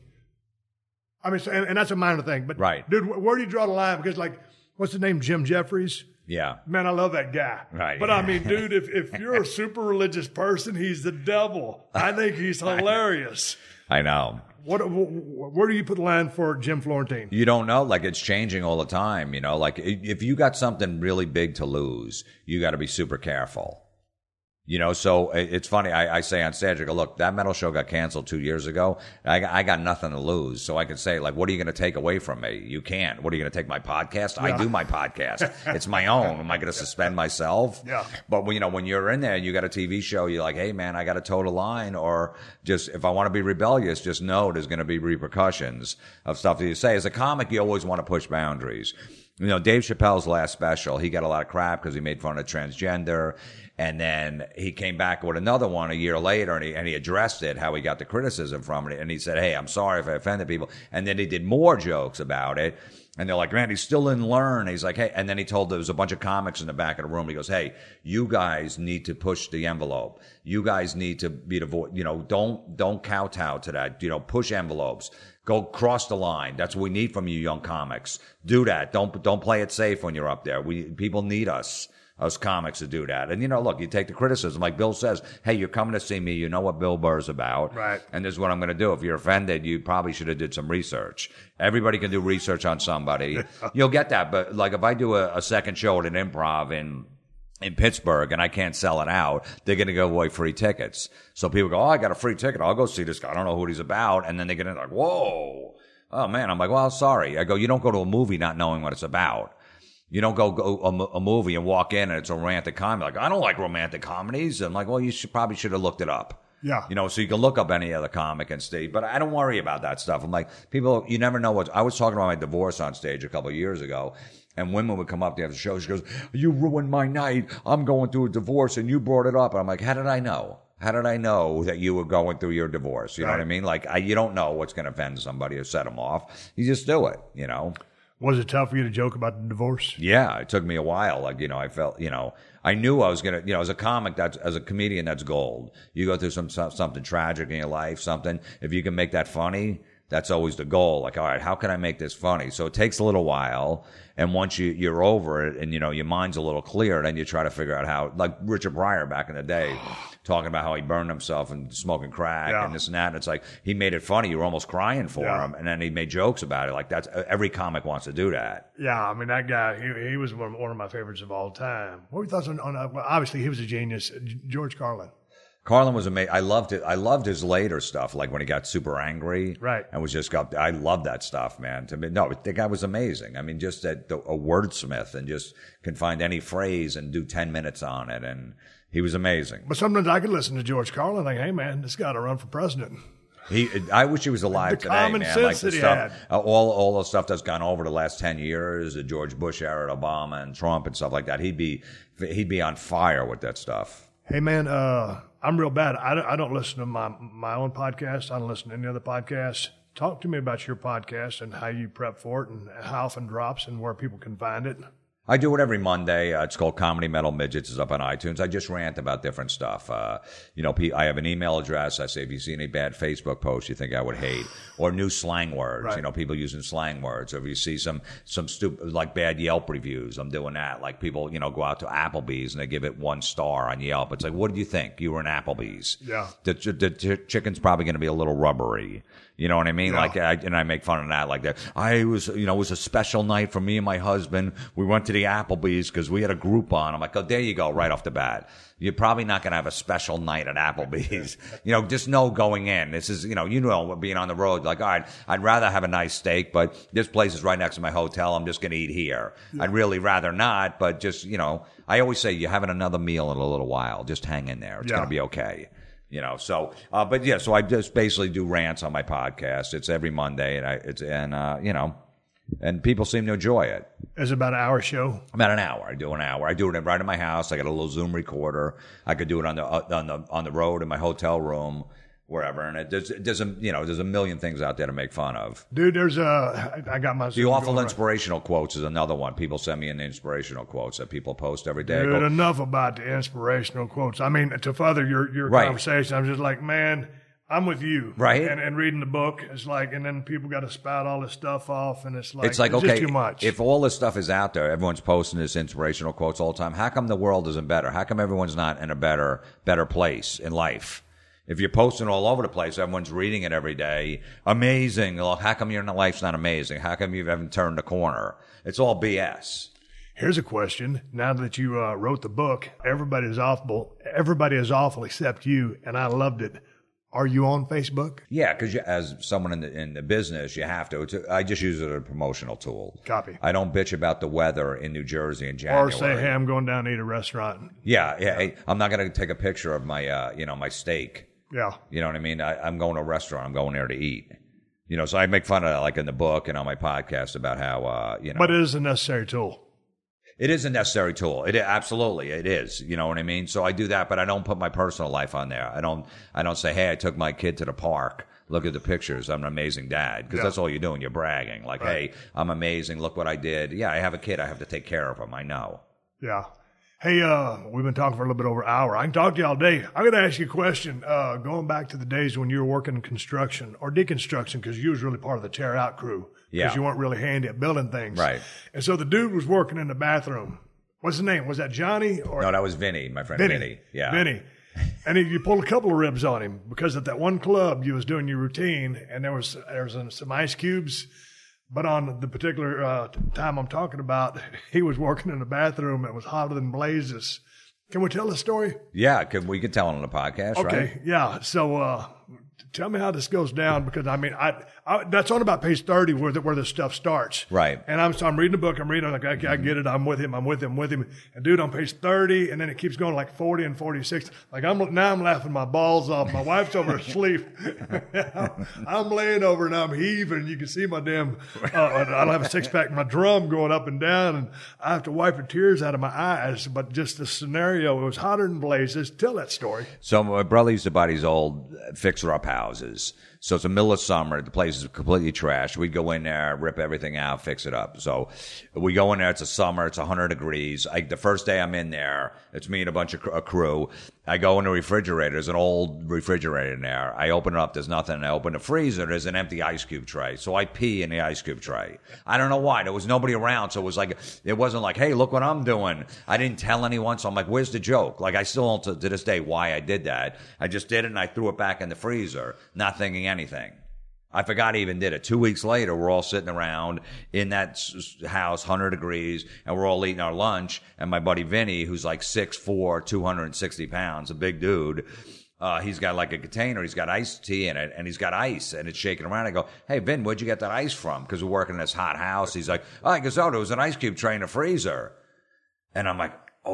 I mean, and, and that's a minor thing. But right, dude, where do you draw the line? Because like, what's his name? Jim Jeffries. Yeah. Man, I love that guy. Right. But I mean, dude, if, if you're a super religious person, he's the devil. I think he's hilarious. I know. What, where do you put the line for Jim Florentine? You don't know. Like, it's changing all the time. You know, like if you got something really big to lose, you got to be super careful. You know, so it's funny. I, I say on stage, I go, look, that metal show got canceled two years ago. I, I got nothing to lose. So I can say, like, what are you going to take away from me? You can't. What are you going to take my podcast? Yeah. I do my podcast. It's my own. Am I going to suspend myself? Yeah. But, you know, when you're in there and you got a T V show, you're like, hey, man, I got to toe the line. Or just, if I want to be rebellious, just know there's going to be repercussions of stuff that you say. As a comic, you always want to push boundaries. You know, Dave Chappelle's last special, he got a lot of crap because he made fun of transgender. And then he came back with another one a year later, and he, and he addressed it, how he got the criticism from it. And he said, hey, I'm sorry if I offended people. And then he did more jokes about it. And they're like, man, he still didn't learn. He's like, hey, and then he told there was a bunch of comics in the back of the room. He goes, hey, you guys need to push the envelope. You guys need to be the voice. You know, don't, don't kowtow to that. You know, push envelopes. Go cross the line. That's what we need from you young comics. Do that. Don't, don't play it safe when you're up there. We, people need us. Us comics to do that. And, you know, look, you take the criticism. Like Bill says, hey, you're coming to see me. You know what Bill Burr's about. Right. And this is what I'm going to do. If you're offended, you probably should have did some research. Everybody can do research on somebody. You'll get that. But, like, if I do a, a second show at an improv in in Pittsburgh and I can't sell it out, they're going to give away free tickets. So people go, oh, I got a free ticket. I'll go see this guy. I don't know who he's about. And then they get in like, whoa. Oh, man. I'm like, well, sorry. I go, you don't go to a movie not knowing what it's about. You don't go, go a, a movie and walk in and it's a romantic comedy. Like, I don't like romantic comedies. I'm like, well, you should probably should have looked it up. Yeah. You know, so you can look up any other comic and stage, but I don't worry about that stuff. I'm like, people, you never know what, I was talking about my divorce on stage a couple of years ago, and women would come up to after the show. She goes, you ruined my night. I'm going through a divorce and you brought it up. And I'm like, how did I know? How did I know that you were going through your divorce? You know right. what I mean? Like, I, you don't know what's going to offend somebody or set them off. You just do it, you know? Was it tough for you to joke about the divorce? Yeah, it took me a while. Like, you know, I felt, you know, I knew I was going to, you know, as a comic, that's, as a comedian, that's gold. You go through some, something tragic in your life, something, if you can make that funny, that's always the goal. Like, all right, how can I make this funny? So it takes a little while. And once you, you're over it and, you know, your mind's a little clear, then you try to figure out how, like Richard Pryor back in the day, talking about how he burned himself and smoking crack yeah. and this and that. And it's like, he made it funny. You were almost crying for yeah. him. And then he made jokes about it. Like, that's, every comic wants to do that. Yeah, I mean, that guy, he, he was one, one of my favorites of all time. What were your thoughts on, on uh, well, obviously he was a genius, George Carlin. Carlin was amazing. I loved it. I loved his later stuff, like when he got super angry, right? And was just got. I loved that stuff, man. To me, no, the guy was amazing. I mean, just that a wordsmith and just can find any phrase and do ten minutes on it, and he was amazing. But sometimes I could listen to George Carlin and think, hey man, this guy to run for president. He, I wish he was alive the today, common man. Sense Like the that he stuff, had. uh, all all the stuff that's gone over the last ten years, the George Bush era, Obama and Trump and stuff like that. He'd be he'd be on fire with that stuff. Hey, man, uh, I'm real bad. I don't, I don't listen to my my own podcast. I don't listen to any other podcasts. Talk to me about your podcast and how you prep for it and how often drops and where people can find it. I do it every Monday. Uh, it's called Comedy Metal Midgets. It's up on iTunes. I just rant about different stuff. Uh, you know, I have an email address. I say, if you see any bad Facebook posts you think I would hate, or new slang words, right. you know, people using slang words, or if you see some, some stupid, like bad Yelp reviews, I'm doing that. Like people, you know, go out to Applebee's and they give it one star on Yelp. It's like, what did you think? You were in Applebee's. Yeah. The, the, the chicken's probably going to be a little rubbery. You know what I mean? Yeah. Like, I, and I make fun of that. Like that. I was, you know, it was a special night for me and my husband. We went to the Applebee's because we had a Groupon. I'm like, oh, there you go, right off the bat. You're probably not going to have a special night at Applebee's. You know, just know going in. This is, you know, you know, being on the road. Like, all right, I'd rather have a nice steak, but this place is right next to my hotel. I'm just going to eat here. Yeah. I'd really rather not, but just, you know, I always say you're having another meal in a little while. Just hang in there. It's yeah. going to be okay. You know, so, uh, but yeah, so I just basically do rants on my podcast. It's every Monday, and I, it's, and, uh, you know, and people seem to enjoy it. It's about an hour show. About an hour. I do an hour. I do it right in my house. I got a little Zoom recorder. I could do it on the, on the, on the road in my hotel room, wherever. And it, there's, there's a, you know, there's a million things out there to make fun of. Dude, there's a, I got my. The awful inspirational quotes is another one. People send me in inspirational quotes that people post every day. Dude, Go, enough about the inspirational quotes. I mean, to further your, your right. conversation, I'm just like, man, I'm with you. Right. And, and reading the book, it's like, and then people got to spout all this stuff off, and it's like, it's like, it's okay, just too much. If all this stuff is out there, everyone's posting this inspirational quotes all the time, how come the world isn't better? How come everyone's not in a better, better place in life? If you're posting all over the place, everyone's reading it every day. Amazing. Well, how come your life's not amazing? How come you haven't turned the corner? It's all B S. Here's a question. Now that you uh, wrote the book, everybody is awful. Everybody is awful except you, and I loved it. Are you on Facebook? Yeah, because as someone in the in the business, you have to. It's a, I just use it as a promotional tool. Copy. I don't bitch about the weather in New Jersey in January. Or say, hey, I'm going down to eat at a restaurant. Yeah, yeah. Hey, I'm not going to take a picture of my, uh, you know, my steak. Yeah. You know what I mean? I, I'm going to a restaurant. I'm going there to eat. You know, so I make fun of that, like in the book and on my podcast about how, uh, you know. But it is a necessary tool. It is a necessary tool. It absolutely it is. You know what I mean? So I do that, but I don't put my personal life on there. I don't. I don't say, hey, I took my kid to the park. Look at the pictures. I'm an amazing dad. Because yeah. that's all you're doing. You're bragging. Like, right. hey, I'm amazing. Look what I did. Yeah, I have a kid. I have to take care of him. I know. Yeah. Hey, uh, we've been talking for a little bit over an hour. I can talk to you all day. I'm going to ask you a question. Uh, going back to the days when you were working in construction or deconstruction, because you was really part of the tear out crew. Yeah. Because you weren't really handy at building things. Right. And so the dude was working in the bathroom. What's his name? Was that Johnny? Or No, that was Vinny, my friend Vinny. Vinny. Yeah. Vinny. And he, you pulled a couple of ribs on him because at that one club you was doing your routine and there was there was some ice cubes. But on the particular uh, time I'm talking about, he was working in the bathroom. It was hotter than blazes. Can we tell the story? Yeah, could, we could tell it on the podcast, okay, right? yeah. So uh, tell me how this goes down, because I mean, I, I that's on about page thirty where the, where this stuff starts. Right. And I'm so I'm reading the book. I'm reading. I'm like, okay, I get it. I'm with him. I'm with him. With him. And dude, on page thirty, and then it keeps going like forty and forty-six. Like I'm now I'm laughing my balls off. My wife's over asleep. I'm laying over and I'm heaving. You can see my damn. Uh, I don't have a six pack. My drum going up and down, and I have to wipe the tears out of my eyes. But just the scenario, it was hotter than blazes. Tell that story. So my brother used to buy these old fixer-up houses. So it's the middle of summer. The place is completely trashed. We'd go in there, rip everything out, fix it up. So we go in there. It's a summer. It's one hundred degrees. I, the first day I'm in there, it's me and a bunch of a crew. I go in the refrigerator. There's an old refrigerator in there. I open it up. There's nothing. I open the freezer. There's an empty ice cube tray. So I pee in the ice cube tray. I don't know why. There was nobody around. So it was like, it wasn't like, hey, look what I'm doing. I didn't tell anyone. So I'm like, where's the joke? Like, I still don't to this day why I did that. I just did it and I threw it back in the freezer, not thinking anything. I forgot I even did it. Two weeks later, we're all sitting around in that house, one hundred degrees, and we're all eating our lunch. And my buddy Vinny, who's like six foot four, two hundred sixty pounds, a big dude, uh, he's got like a container. He's got iced tea in it, and he's got ice, and it's shaking around. I go, hey, Vin, where'd you get that ice from? Because we're working in this hot house. He's like, oh, I guess, oh, there was an ice cube tray in the freezer. And I'm like,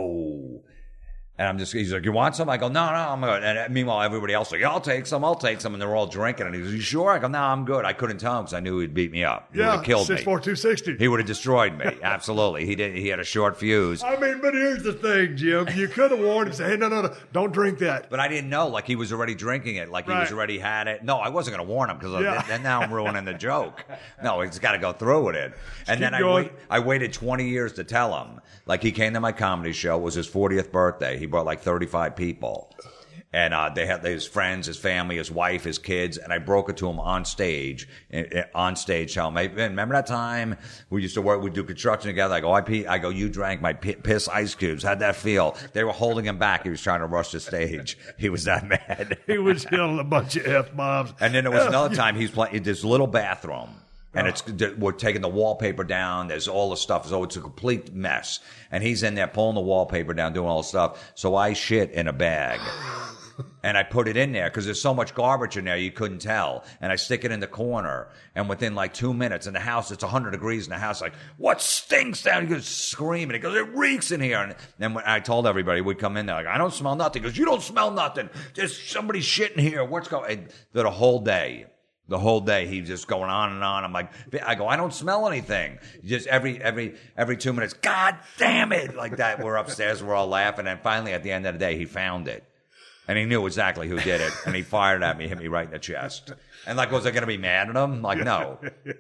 oh. And I'm just, he's like, you want some? I go, no, no, I'm good. And meanwhile, everybody else is like, I'll take some, I'll take some. And they're all drinking. And he goes, you sure? I go, no, I'm good. I couldn't tell him because I knew he'd beat me up. He yeah, would have killed six, me. four, two sixty. He would have destroyed me. Absolutely. He did. He had a short fuse. I mean, but here's the thing, Jim. You could have warned him, say, hey, no, no, no, don't drink that. But I didn't know. Like, he was already drinking it. Like, he right. was already had it. No, I wasn't going to warn him because yeah. then now I'm ruining the joke. No, he's got to go through with it. And then I, wait, I waited twenty years to tell him. Like, he came to my comedy show. It was his fortieth birthday. He brought like thirty-five people. And uh, they had his friends, his family, his wife, his kids, and I broke it to him on stage. On stage, tell him, hey, remember that time we used to work, we'd do construction together? I go, I, pee, I go, you drank my piss ice cubes. How'd that feel? They were holding him back. He was trying to rush the stage. He was that mad. He was yelling a bunch of F-bombs. And then there was another time he's playing this little bathroom. And it's, we're taking the wallpaper down. There's all the stuff. So it's a complete mess. And he's in there pulling the wallpaper down, doing all the stuff. So I shit in a bag. And I put it in there because there's so much garbage in there you couldn't tell. And I stick it in the corner. And within like two minutes in the house, it's one hundred degrees in the house. Like, what stinks down? He goes screaming. He goes, it reeks in here. And then when I told everybody, we'd come in there like, I don't smell nothing. He goes, you don't smell nothing. There's somebody shitting here. What's going on? And the whole day. The whole day, he's just going on and on. I'm like, I go, I don't smell anything. Just every, every, every two minutes, God damn it. Like that. We're upstairs. We're all laughing. And finally, at the end of the day, he found it. And he knew exactly who did it. And he fired at me, hit me right in the chest. And like, was I going to be mad at him? Like, no.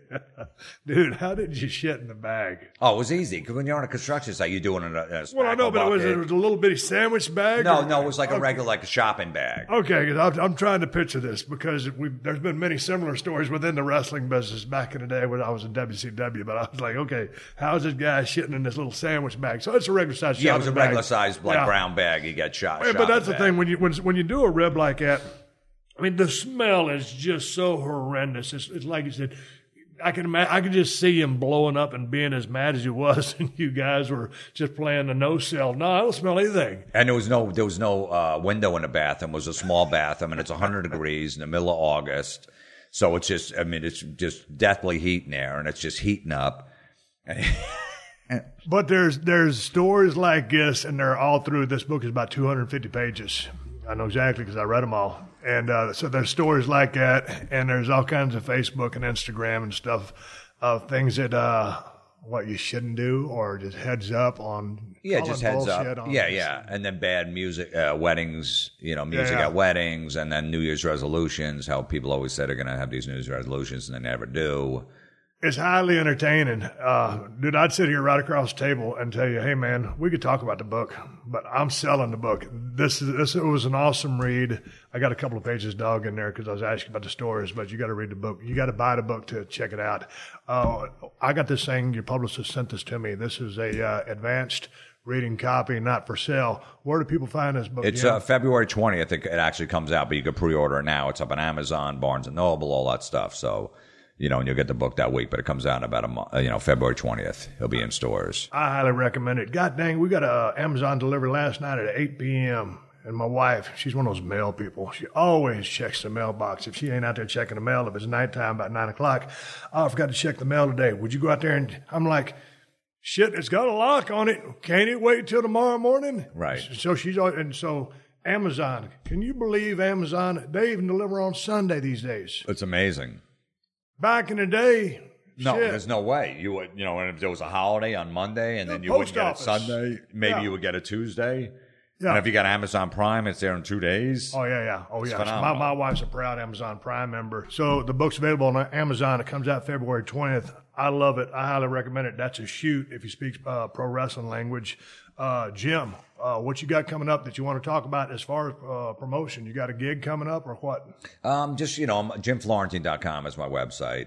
Dude, how did you shit in the bag? Oh, it was easy. Because when you're on a construction site, you're doing it in a, a Well, I know, but it was, it was a little bitty sandwich bag? No, or? no, it was like okay. a regular, like a shopping bag. Okay, because I'm, I'm trying to picture this because we there's been many similar stories within the wrestling business back in the day when I was in W C W. But I was like, okay, how's this guy shitting in this little sandwich bag? So it's a regular size shopping bag. Yeah, it was a regular size, like, yeah. brown bag. You got shot. Yeah, but that's the thing. When you, when, when you do a rib like that, I mean, the smell is just so horrendous. It's, it's like you said, I can imagine, I can just see him blowing up and being as mad as he was, and you guys were just playing the no sell. No, I don't smell anything. And there was no there was no uh, window in the bathroom. It was a small bathroom, and it's one hundred degrees in the middle of August. So it's just, I mean, it's just deathly heat in there, and it's just heating up. But there's there's stories like this, and they're all through. This book is about two hundred fifty pages. I know exactly because I read them all. And uh, so there's stories like that, and there's all kinds of Facebook and Instagram and stuff of things that uh, what you shouldn't do, or just heads up on. Yeah, just heads up. Yeah, this. yeah, and then bad music, uh, weddings. You know, music yeah, yeah. at weddings, and then New Year's resolutions. How people always say they're going to have these New Year's resolutions, and they never do. It's highly entertaining. Uh, dude, I'd sit here right across the table and tell you, hey, man, we could talk about the book, but I'm selling the book. This is this it was an awesome read. I got a couple of pages dog in there because I was asking about the stories, but you got to read the book. You got to buy the book to check it out. Uh, I got this thing. Your publicist sent this to me. This is a uh, advanced reading copy, not for sale. Where do people find this book? It's uh, February twentieth. It, it actually comes out, but you can pre-order it now. It's up on Amazon, Barnes and Noble, all that stuff. So. You know, and you'll get the book that week, but it comes out in about a month, you know, February twentieth. It'll be in stores. I highly recommend it. God dang, we got a Amazon delivery last night at eight p.m. And my wife, she's one of those mail people. She always checks the mailbox. If she ain't out there checking the mail, if it's nighttime about nine o'clock, oh, I forgot to check the mail today. Would you go out there? And I'm like, shit, it's got a lock on it. Can't it wait till tomorrow morning? Right. So she's, and so Amazon, can you believe Amazon? They even deliver on Sunday these days. It's amazing. Back in the day, No, shit. there's no way. You would, you know, and if there was a holiday on Monday and The then you wouldn't post get office. it Sunday, maybe Yeah. you would get it Tuesday. Yeah. And if you got Amazon Prime, it's there in two days. Oh, yeah, yeah. Oh, It's yeah. So my, phenomenal. my wife's a proud Amazon Prime member. So the book's available on Amazon. It comes out February twentieth. I love it. I highly recommend it. That's a shoot if you speak uh, pro wrestling language. Uh, Jim, uh, what you got coming up that you want to talk about as far as uh, promotion? You got a gig coming up or what? Um, just, you know, jim florentine dot com is my website.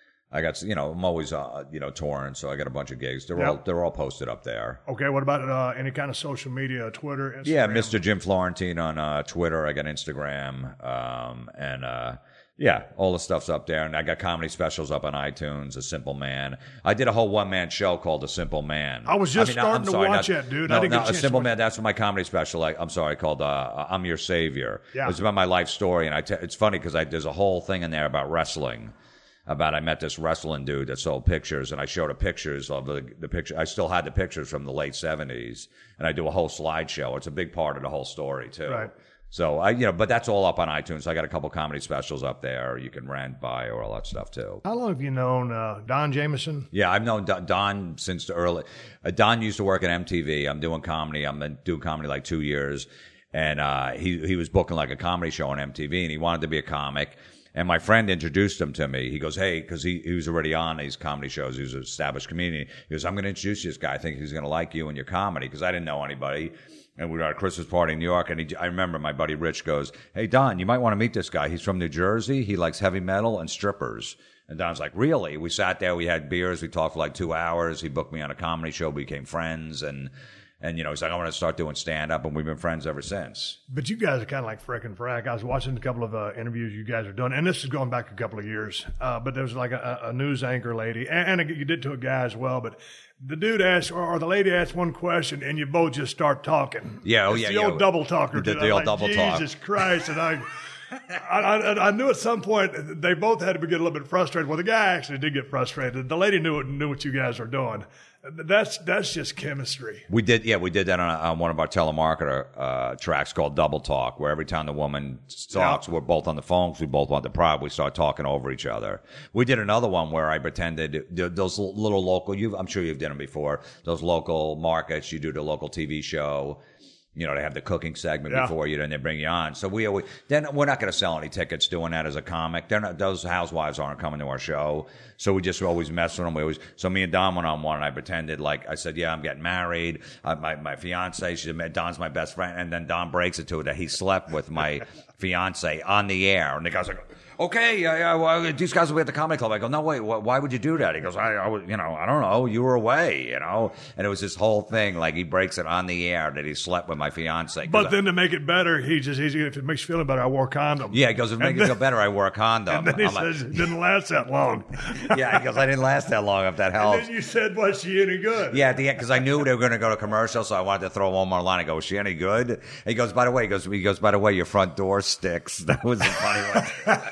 I got, you know, I'm always, uh, you know, touring, so I got a bunch of gigs. They're Yep. all they're all posted up there. Okay, what about uh, any kind of social media, Twitter, Instagram? Yeah, Mister Jim Florentine on uh, Twitter. I got Instagram, um, and uh, yeah, all the stuff's up there. And I got comedy specials up on iTunes. A Simple Man. I did a whole one man show called A Simple Man. I was just I mean, starting I'm to sorry, watch not- that, dude. No, I didn't no, get a A chance to Simple watch Man. That's my comedy special. I, I'm sorry, called uh, I'm Your Savior. Yeah. It's about my life story, and I t- it's funny because there's a whole thing in there about wrestling. About I met this wrestling dude that sold pictures, and I showed him pictures of the the picture. I still had the pictures from the late seventies, and I do a whole slideshow. It's a big part of the whole story too. Right. So I, you know, but that's all up on iTunes. I got a couple comedy specials up there you can rent, buy, or all that stuff too. How long have you known uh, Don Jameson? Yeah, I've known Don, Don since the early. Uh, Don used to work at M T V. I'm doing comedy. I'm been doing comedy like two years, and uh, he he was booking like a comedy show on M T V, and he wanted to be a comic. And my friend introduced him to me. He goes, hey, because he, he was already on these comedy shows. He was an established comedian. He goes, I'm going to introduce you to this guy. I think he's going to like you and your comedy, because I didn't know anybody. And we were at a Christmas party in New York, and he, I remember my buddy Rich goes, hey, Don, you might want to meet this guy. He's from New Jersey. He likes heavy metal and strippers. And Don's like, really? We sat there. We had beers. We talked for like two hours. He booked me on a comedy show. We became friends. And, and you know, he's like, I want to start doing stand-up. And we've been friends ever since. But you guys are kind of like Frick and Frack. I was watching a couple of uh, interviews you guys are doing, and this is going back a couple of years. Uh, but there was like a, a news anchor lady, and, and you did to a guy as well. But the dude asked, or, or the lady asked one question, and you both just start talking. Yeah, oh it's yeah, the yeah. old double talker. The, dude. the I'm old like, double talk. Jesus Christ! And I, I, I, I knew at some point they both had to get a little bit frustrated. Well, the guy actually did get frustrated. The lady knew knew what you guys were doing. That's that's just chemistry. We did, yeah, we did that on, on one of our telemarketer uh, tracks called Double Talk, where every time the woman talks, Yeah. we're both on the phone because we both want the product. We start talking over each other. We did another one where I pretended th- those little local. You, I'm sure you've done them before. Those local markets. You do the local T V show. You know, they have the cooking segment Yeah. before you, then they bring you on. So we always, then we're not going to sell any tickets doing that as a comic. They're not, those housewives aren't coming to our show. So we just always mess with them. We always, so me and Don went on one, and I pretended like, I said, yeah, I'm getting married. Uh, my, my fiance, she said, Don's my best friend. And then Don breaks it to her that he slept with my fiance on the air. And the guy's like, okay, yeah, yeah, well, these guys will be at the comedy club. I go, no, wait, wh- why would you do that? He goes, I, I was, you know, I don't know, you were away, you know? And it was this whole thing, like he breaks it on the air that he slept with my fiance. 'Cause But I- then to make it better, he just he's, if it makes you feel better, I wore a condom. yeah, he goes, to make And it then- feel better, I wore a condom. And then he I'm like, says it didn't last that long. yeah, he goes, I didn't last that long if that And helps. then you said, was she any good? Yeah, at the end, because I knew they were going to go to commercial, so I wanted to throw one more line. I go, is she any good? And he goes, by the way, he goes, he goes, by the way, your front door sticks. That was a funny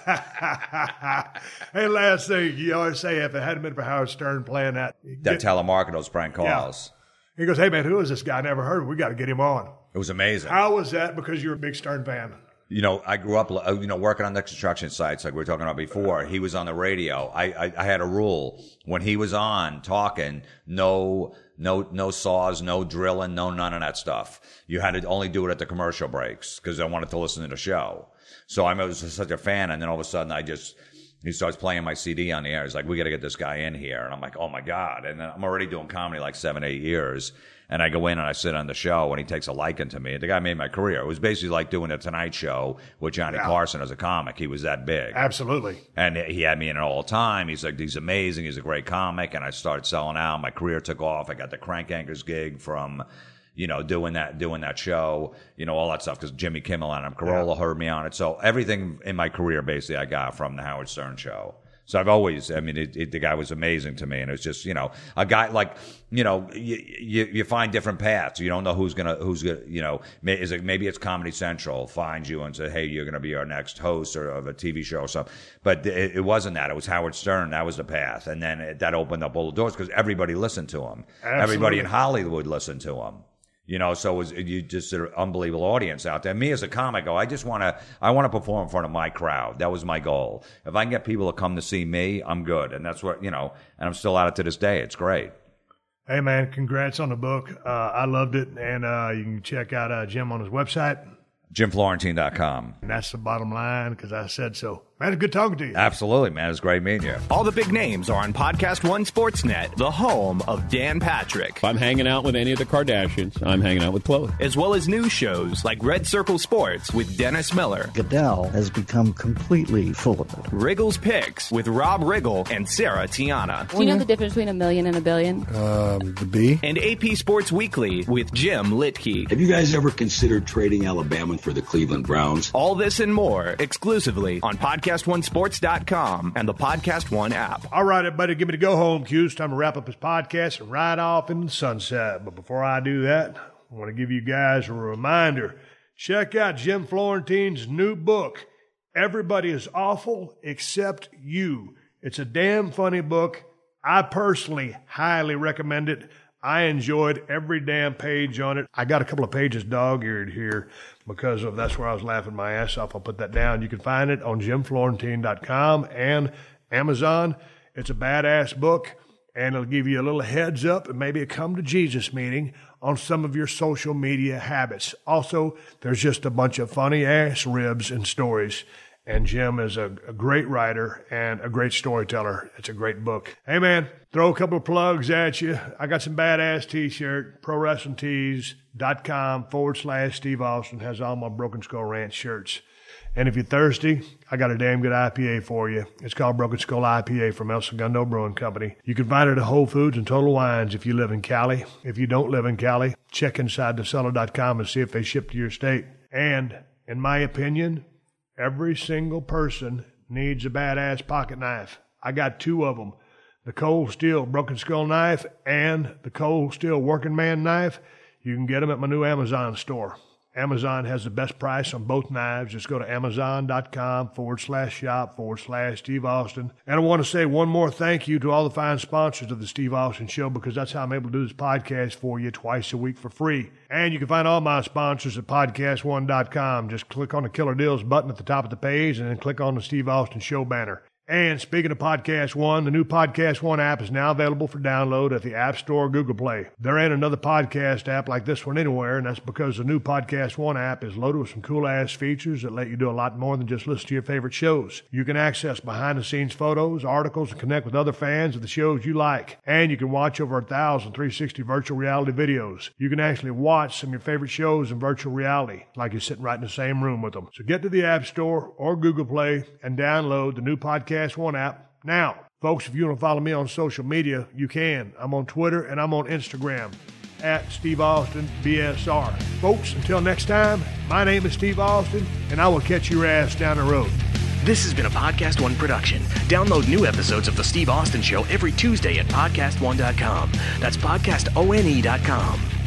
one. Hey, last thing, you always say if it hadn't been for Howard Stern playing that. That telemarketer, those prank calls. He goes, hey, man, who is this guy? I never heard of him. We got to get him on. It was amazing. How was that? Because you're a big Stern fan. You know, I grew up, uh, you know, working on the construction sites like we were talking about before. He was on the radio. I, I, I had a rule when he was on talking, no, no, no saws, no drilling, no none of that stuff. You had to only do it at the commercial breaks because I wanted to listen to the show. So I was such a fan, and then all of a sudden I just. He starts playing my C D on the air. He's like, we got to get this guy in here. And I'm like, oh, my God. And then I'm already doing comedy like seven, eight years. And I go in and I sit on the show, and he takes a liking to me. The guy made my career. It was basically like doing a Tonight Show with Johnny Yeah. Carson as a comic. He was that big. Absolutely. And he had me in it all the time. He's like, he's amazing. He's a great comic. And I started selling out. My career took off. I got the Crank Anchors gig from... You know, doing that, doing that show, you know, all that stuff. Because Jimmy Kimmel and him, Carolla heard me on it. So everything in my career, basically, I got from the Howard Stern show. So I've always, I mean, it, it, the guy was amazing to me. And it's just, you know, a guy like, you know, you, you, you find different paths. You don't know who's going to, who's going to, you know, may, is it, maybe it's Comedy Central finds you and say, hey, you're going to be our next host or of a T V show or something. But it, it wasn't that. It was Howard Stern. That was the path. And then it, that opened up all the doors because everybody listened to him. Absolutely. Everybody in Hollywood listened to him. You know, so it was, you just an unbelievable audience out there. Me as a comic, I just want to, I want to perform in front of my crowd. That was my goal. If I can get people to come to see me, I'm good. And that's what, you know, and I'm still at it to this day. It's great. Hey, man, congrats on the book. Uh, I loved it. And uh, you can check out uh, Jim on his website. Jim Florentine dot com. And that's the bottom line because I said so. Man, it's good talking to you. Absolutely, man. It's great meeting you. All the big names are on Podcast One Sportsnet, the home of Dan Patrick. If I'm hanging out with any of the Kardashians, I'm hanging out with Khloe. As well as news shows like Red Circle Sports with Dennis Miller. Goodell has become completely full of it. Wriggle's Picks with Rob Riggle and Sarah Tiana. Do you know the difference between a million and a billion? Um, the B. And A P Sports Weekly with Jim Litke. Have you guys ever considered trading Alabama for the Cleveland Browns? All this and more exclusively on podcast one sports dot com and the Podcast One app. All right, everybody, give me the go-home cues. Time to wrap up this podcast and ride off into the sunset. But before I do that, I want to give you guys a reminder. Check out Jim Florentine's new book, Everybody is Awful Except You. It's a damn funny book. I personally highly recommend it. I enjoyed every damn page on it. I got a couple of pages dog-eared here because of that's where I was laughing my ass off. I'll put that down. You can find it on jim florentine dot com and Amazon. It's a badass book, and it'll give you a little heads up and maybe a come to Jesus meeting on some of your social media habits. Also, there's just a bunch of funny ass ribs and stories. And Jim is a, a great writer and a great storyteller. It's a great book. Hey, man, throw a couple of plugs at you. I got some badass T-shirt, pro wrestling tees dot com forward slash Steve Austin has all my Broken Skull Ranch shirts. And if you're thirsty, I got a damn good I P A for you. It's called Broken Skull I P A from El Segundo Brewing Company. You can find it at Whole Foods and Total Wines if you live in Cali. If you don't live in Cali, check inside the cellar dot com and see if they ship to your state. And, in my opinion, every single person needs a badass pocket knife. I got two of them, the Cold Steel Broken Skull knife and the Cold Steel Working Man knife. You can get them at my new Amazon store. Amazon has the best price on both knives. Just go to amazon.com forward slash shop forward slash Steve Austin. And I want to say one more thank you to all the fine sponsors of the Steve Austin Show because that's how I'm able to do this podcast for you twice a week for free. And you can find all my sponsors at podcast one dot com. Just click on the Killer Deals button at the top of the page and then click on the Steve Austin Show banner. And speaking of Podcast One, the new Podcast One app is now available for download at the App Store or Google Play. There ain't another podcast app like this one anywhere, and that's because the new Podcast One app is loaded with some cool-ass features that let you do a lot more than just listen to your favorite shows. You can access behind-the-scenes photos, articles, and connect with other fans of the shows you like. And you can watch over a thousand three sixty virtual reality videos. You can actually watch some of your favorite shows in virtual reality, like you're sitting right in the same room with them. So get to the App Store or Google Play and download the new Podcast One app now. Folks, if you want to follow me on social media, you can. I'm on Twitter and I'm on Instagram at Steve Austin B S R. Folks, until next time, my name is Steve Austin, and I will catch your ass down the road. This has been a Podcast One production. Download new episodes of The Steve Austin Show every Tuesday at podcast one dot com. That's podcast one dot com.